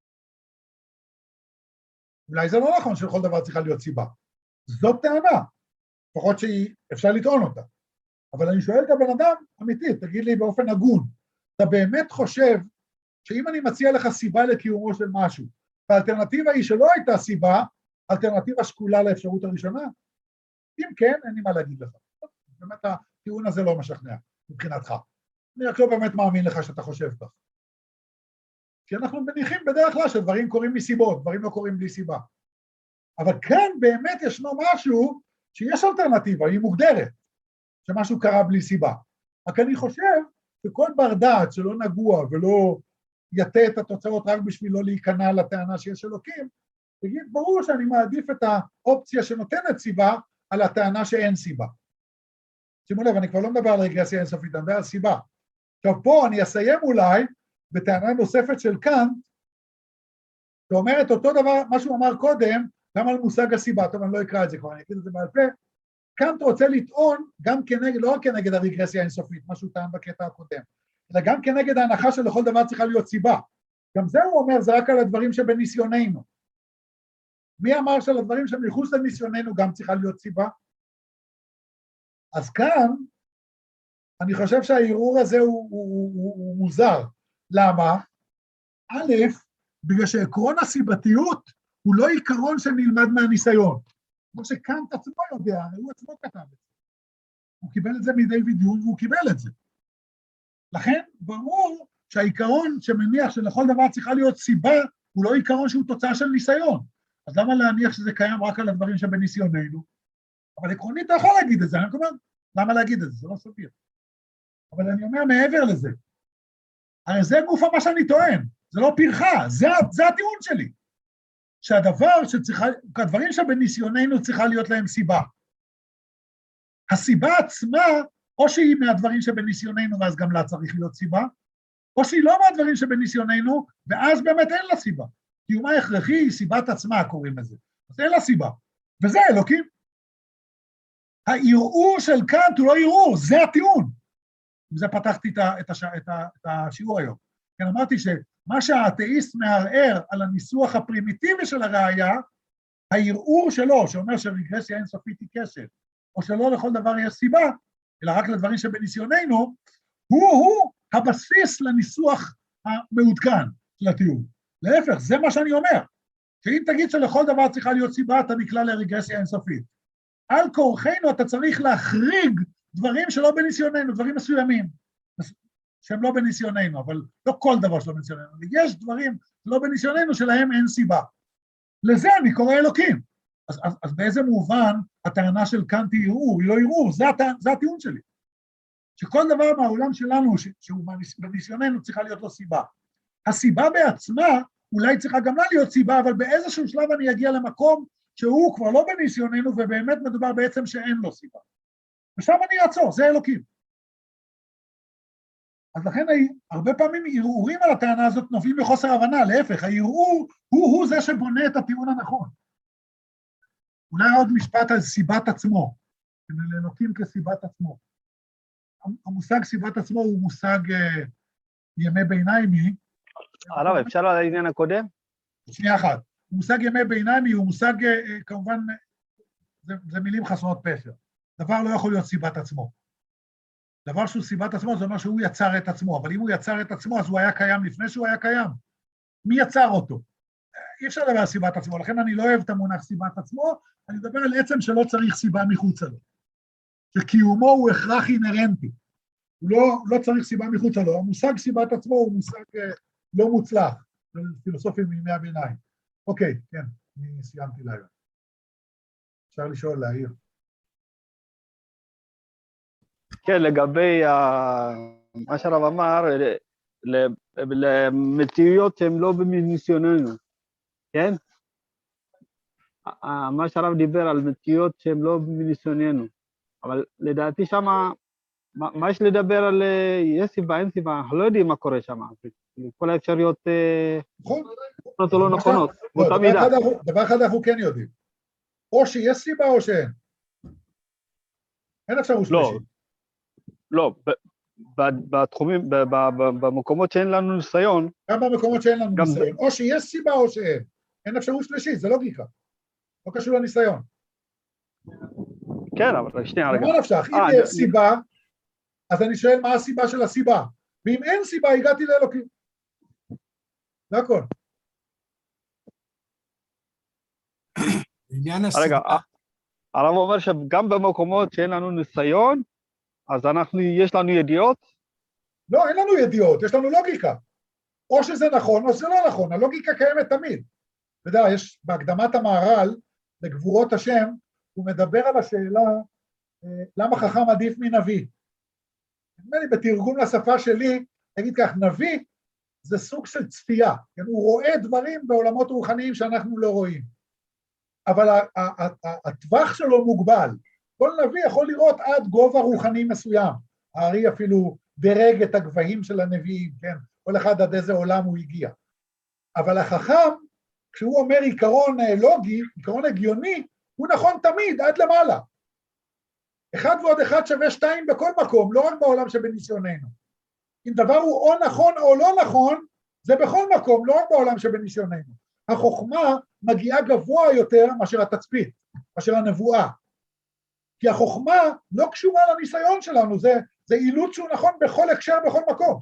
אולי זה לא נכון שלכל דבר צריכה להיות סיבה. זאת טענה, לפחות שאפשר לטעון אותה. אבל אני שואל את הבן אדם, אמיתית, תגיד לי באופן הגון, אתה באמת חושב שאם אני מציע לך סיבה לקיומו של משהו, והאלטרנטיבה היא שלא הייתה סיבה, אלטרנטיבה שקולה לאפשרות הראשונה? אם כן, אין לי מה להגיד לך. באמת הטיעון הזה לא משכנע מבחינתך. אני רק לא באמת מאמין לך שאתה חושב כך. כי אנחנו מניחים בדרך כלל שדברים קורים מסיבות, דברים לא קורים בלי סיבה. אבל כאן באמת ישנו משהו שיש אלטרנטיבה, היא מוגדרת, שמשהו קרה בלי סיבה. רק אני חושב שכל בר דעת שלא נגוע ולא יתה את התוצאות רק בשביל לא להיכנע לטענה שיש אלוקים, תגיד, ברור שאני מעדיף את האופציה שנותנת סיבה על הטענה שאין סיבה. שימו לב, אני כבר לא מדבר על רגרסיה אינסופית, אני מדבר על סיבה. עכשיו פה אני אסיים אולי בטענה נוספת של קאנט, שאומרת אותו דבר, מה שהוא אמר קודם, גם על מושג הסיבה, טוב, אני לא אקרא את זה כבר, אני אגיד את זה בעל פה, קאנט רוצה לטעון גם כנגד, לא רק כנגד הרגרסיה האינסופית, מה שהוא טען בקטע הקודם, אלא גם כנגד ההנחה שלכל דבר צריכה להיות סיבה. גם זה הוא אומר, זה רק על הדברים שבניסיוננו. מי אמר שלדברים שמחוץ לניסיוננו גם צריכה להיות סיבה? אז כאן, אני חושב שהערעור הזה הוא, הוא, הוא, הוא מוזר. למה? א', בגלל שעקרון הסיבתיות הוא לא עיקרון שנלמד מהניסיון. כמו שקאנט עצמו יודע, הוא עצמו כתב את זה. הוא קיבל את זה מדייוויד יום והוא קיבל את זה. לכן ברור שהעיקרון שמניח שלכל דבר צריכה להיות סיבה, הוא לא עיקרון שהוא תוצאה של ניסיון. אז למה להניח שזה קיים רק על הדברים שבניסיוננו? אבל עקרונית אתה יכול להגיד את זה, אני אומר, למה להגיד את זה? זה לא סביר. אבל אני אומר מעבר לזה, הרי זה גופה מה שאני טוען, זה לא פרחה, זה, זה הטיעון שלי. שהדבר שצריכה, הדברים שבניסיוננו צריכה להיות להם סיבה. הסיבה עצמה, או שהיא מהדברים שבניסיוננו, ואז גם לה צריך להיות סיבה, או שהיא לא מהדברים שבניסיוננו, ואז באמת אין לה סיבה. קיומה הכרחי היא סיבת עצמה, קוראים לזה. אז אין לה סיבה. וזה אלוקים. הערעור של קאנט הוא לא ערעור, זה הטיעון. וזה פתחתי את, ה, את, הש, את, ה, את השיעור היום. כן, אמרתי שמה שהאתאיסט מערער על הניסוח הפרימיטיבי של הראייה, הערעור שלו, שאומר שרגרסיה אינסופית היא קשר, או שלא לכל דבר יש סיבה, אלא רק לדברים שבניסיוננו, הוא-הוא הבסיס לניסוח המעודכן של הטיעון. להפך, זה מה שאני אומר. שאם תגיד שלכל דבר צריכה להיות סיבה, אתה נקלע לרגרסיה אינסופית. על כורחנו אתה צריך להחריג דברים שלא בניסיוננו, דברים מסוימים, שהם לא בניסיוננו, אבל לא כל דבר שלא בניסיוננו. יש דברים שלא בניסיוננו שלהם אין סיבה. לזה אני קורא אלוקים. אז, אז, אז באיזה מובן הטענה של קאנט היא ערעור? היא לא ערעור, זה, זה הטיעון שלי. שכל דבר מהעולם שלנו, ש, שהוא בניסיוננו, צריכה להיות לו סיבה. הסיבה בעצמה, אולי צריכה גם לה להיות סיבה, אבל באיזשהו שלב אני אגיע למקום שהוא כבר לא בניסיוננו, ובאמת מדובר בעצם שאין לו סיבה. ושם אני אעצור, זה אלוקים. אז לכן הרבה פעמים ערעורים על הטענה הזאת נובעים מחוסר הבנה, להפך, הערעור הוא-הוא זה שבונה את הטיעון הנכון. אולי עוד משפט על סיבת עצמו, אלוקים כסיבת עצמו. המושג סיבת עצמו הוא מושג uh, ימי ביניימי. הרב, אפשר על העניין הקודם? שנייה אחת. מושג ימי ביניימי הוא מושג, uh, כמובן, זה, זה מילים חסרות פשר. דבר לא יכול להיות סיבת עצמו. דבר שהוא סיבת עצמו, זה אומר שהוא יצר את עצמו, אבל אם הוא יצר את עצמו, אז הוא היה קיים לפני שהוא היה קיים. מי יצר אותו? אי אפשר לדבר על סיבת עצמו, לכן אני לא אוהב את המונח סיבת עצמו, אני מדבר על עצם שלא צריך סיבה מחוצה לו. שקיומו הוא הכרח אינרנטי. הוא לא, לא צריך סיבה מחוצה לו, המושג סיבת עצמו הוא מושג לא מוצלח, פילוסופים מימי הביניים. אוקיי, כן, אני סיימתי להיום. אפשר לשאול, להעיר. כן, לגבי מה שהרב אמר, למציאויות שהן לא בניסיוננו, כן? מה שהרב דיבר על מציאויות שהן לא בניסיוננו, אבל לדעתי שמה, מה יש לדבר על יש סיבה, אין סיבה, אנחנו לא יודעים מה קורה שם, כל האפשריות נכונות או לא נכונות, באותה מידה. דבר אחד אנחנו כן יודעים, או שיש סיבה או שאין. אין אפשרות שלישית. לא, בתחומים, במקומות שאין לנו ניסיון, גם במקומות שאין לנו ניסיון, או שיש סיבה או שאין, אין אפשרות שלישית, זה לוגיקה, לא קשור לניסיון. כן, אבל שנייה רגע. מה נפשך, אם יש סיבה, אז אני שואל מה הסיבה של הסיבה, ואם אין סיבה, הגעתי לאלוקים. זה הכל. רגע, הרב אומר שגם במקומות שאין לנו ניסיון, אז אנחנו, יש לנו ידיעות? לא, אין לנו ידיעות, יש לנו לוגיקה. או שזה נכון או שזה לא נכון, הלוגיקה קיימת תמיד. אתה יודע, יש בהקדמת המהר"ל, לגבורות השם, הוא מדבר על השאלה, למה חכם עדיף מנביא? נדמה לי, בתרגום לשפה שלי, נגיד כך, נביא זה סוג של צפייה, כן? הוא רואה דברים בעולמות רוחניים שאנחנו לא רואים. אבל הטווח שלו מוגבל. כל נביא יכול לראות עד גובה רוחני מסוים. הארי אפילו דרג את הגבהים של הנביאים, כן? כל אחד עד איזה עולם הוא הגיע. אבל החכם, כשהוא אומר עיקרון לוגי, עיקרון הגיוני, הוא נכון תמיד, עד למעלה. אחד ועוד אחד שווה שתיים בכל מקום, לא רק בעולם שבניסיוננו. אם דבר הוא או נכון או לא נכון, זה בכל מקום, לא רק בעולם שבניסיוננו. החוכמה מגיעה גבוה יותר מאשר התצפית, מאשר הנבואה. כי החוכמה לא קשורה לניסיון שלנו, זה, זה אילוץ שהוא נכון בכל הקשר, בכל מקום.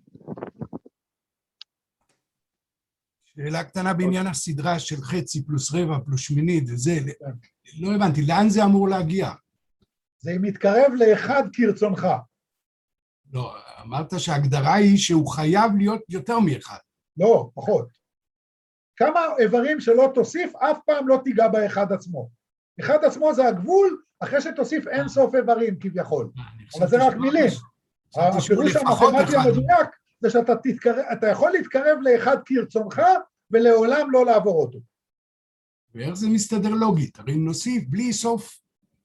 שאלה קטנה בעניין הסדרה של חצי פלוס רבע פלוס שמינית, וזה, לא הבנתי, לאן זה אמור להגיע? זה מתקרב לאחד כרצונך. לא, אמרת שההגדרה היא שהוא חייב להיות יותר מאחד. לא, פחות. כמה איברים שלא תוסיף, אף פעם לא תיגע באחד עצמו. אחד עצמו זה הגבול, אחרי שתוסיף אין סוף איברים כביכול. אבל זה רק מילים. הפירוש המתמטי המדויק זה שאתה תתקרב, אתה יכול להתקרב לאחד כרצונך, ולעולם לא לעבור אותו. ואיך זה מסתדר לוגית? הרי נוסיף בלי סוף.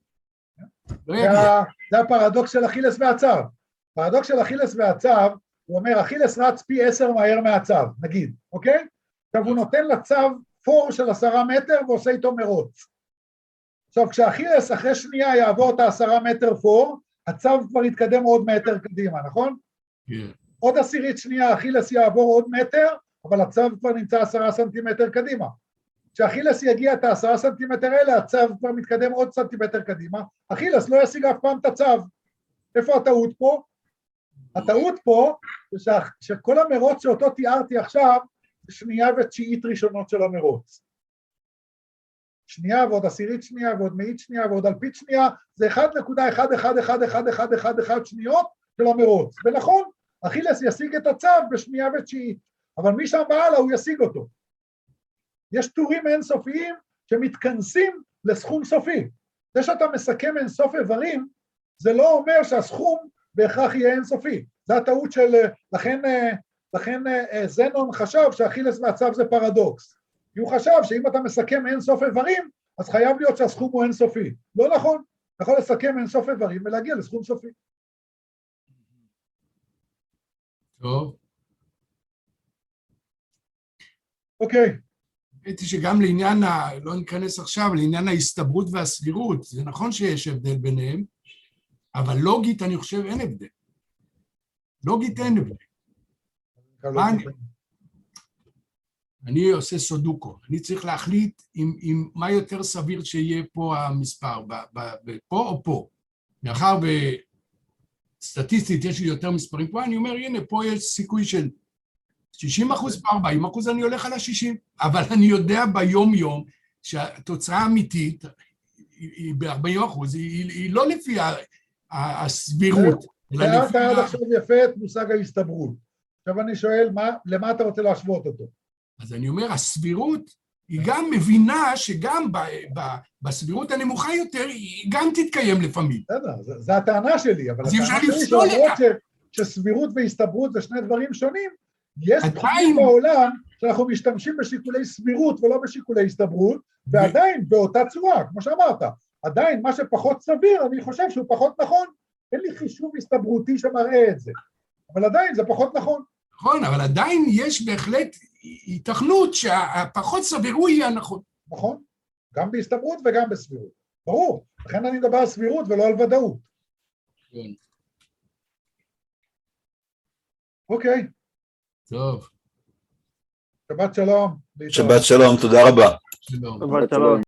זה הפרדוקס של אכילס והצב. הפרדוקס של אכילס והצב, הוא אומר, אכילס רץ פי עשר מהר מהצב, נגיד, אוקיי? עכשיו הוא נותן לצב פור של עשרה מטר ועושה איתו מרוץ. עכשיו, כשאכילס אחרי שנייה יעבור את העשרה מטר פור, הצב כבר יתקדם עוד מטר קדימה, נכון? כן. עוד עשירית שנייה, אכילס יעבור עוד מטר, אבל הצב כבר נמצא עשרה סנטימטר קדימה. כשאכילס יגיע את העשרה סנטימטר האלה, הצב כבר מתקדם עוד סנטימטר קדימה, אכילס לא ישיג אף פעם את הצב. איפה הטעות פה? הטעות פה, זה שכל המרוץ שאותו תיארתי עכשיו, זה שנייה ותשיעית ראשונות של המרוץ. שנייה ועוד עשירית שנייה ועוד מאית שנייה ועוד אלפית שנייה, זה אחת נקודה אחת אחת אחת אחת אחת אחת אחת שניות של המרוץ. ונכון, אכילס ישיג את הצב בשנייה ותשיעית, אבל משם בעלה הוא ישיג אותו. יש טורים אינסופיים שמתכנסים לסכום סופי. זה שאתה מסכם אינסוף איברים, זה לא אומר שהסכום בהכרח יהיה אינסופי. זה הטעות של, לכן, לכן זנון חשב שאכילס והצב זה פרדוקס. כי הוא חשב שאם אתה מסכם אינסוף איברים, אז חייב להיות שהסכום הוא אינסופי. לא נכון, אתה יכול לסכם אינסוף איברים ולהגיע לסכום סופי. טוב. אוקיי. ראיתי שגם לעניין, ה... לא ניכנס עכשיו, לעניין ההסתברות והסבירות, זה נכון שיש הבדל ביניהם, אבל לוגית אני חושב אין הבדל. לוגית אין הבדל. מה אני... אני עושה סודוקו, אני צריך להחליט עם, עם מה יותר סביר שיהיה פה המספר, ב, ב, ב, פה או פה. מאחר וסטטיסטית יש לי יותר מספרים פה, אני אומר, הנה, פה יש סיכוי של שישים אחוז ב-ארבעים אחוז, אני הולך על ה-שישים. אבל אני יודע ביום-יום שהתוצאה האמיתית היא ב-ארבעים אחוז, היא, היא לא לפי הסבירות. תיארת עד עכשיו יפה את מושג ההסתברות. עכשיו אני שואל, מה, למה אתה רוצה להשוות אותו? אז אני אומר, הסבירות היא גם מבינה שגם ב, ב, בסבירות הנמוכה יותר, היא גם תתקיים לפעמים. בסדר, זו הטענה שלי, אבל הטענה שלי שאומרות שסבירות והסתברות זה שני דברים שונים, יש תחומים בעולם שאנחנו משתמשים בשיקולי סבירות ולא בשיקולי הסתברות, ועדיין באותה צורה, כמו שאמרת, עדיין מה שפחות סביר, אני חושב שהוא פחות נכון, אין לי חישוב הסתברותי שמראה את זה, אבל עדיין זה פחות נכון. נכון, אבל עדיין יש בהחלט התכנות שהפחות סביר הוא יהיה נכון. נכון, גם בהסתברות וגם בסבירות. ברור, לכן אני מדבר על סבירות ולא על ודאות. כן. אוקיי. טוב. שבת שלום. שבת שלום, תודה רבה. שלום. שבת שלום.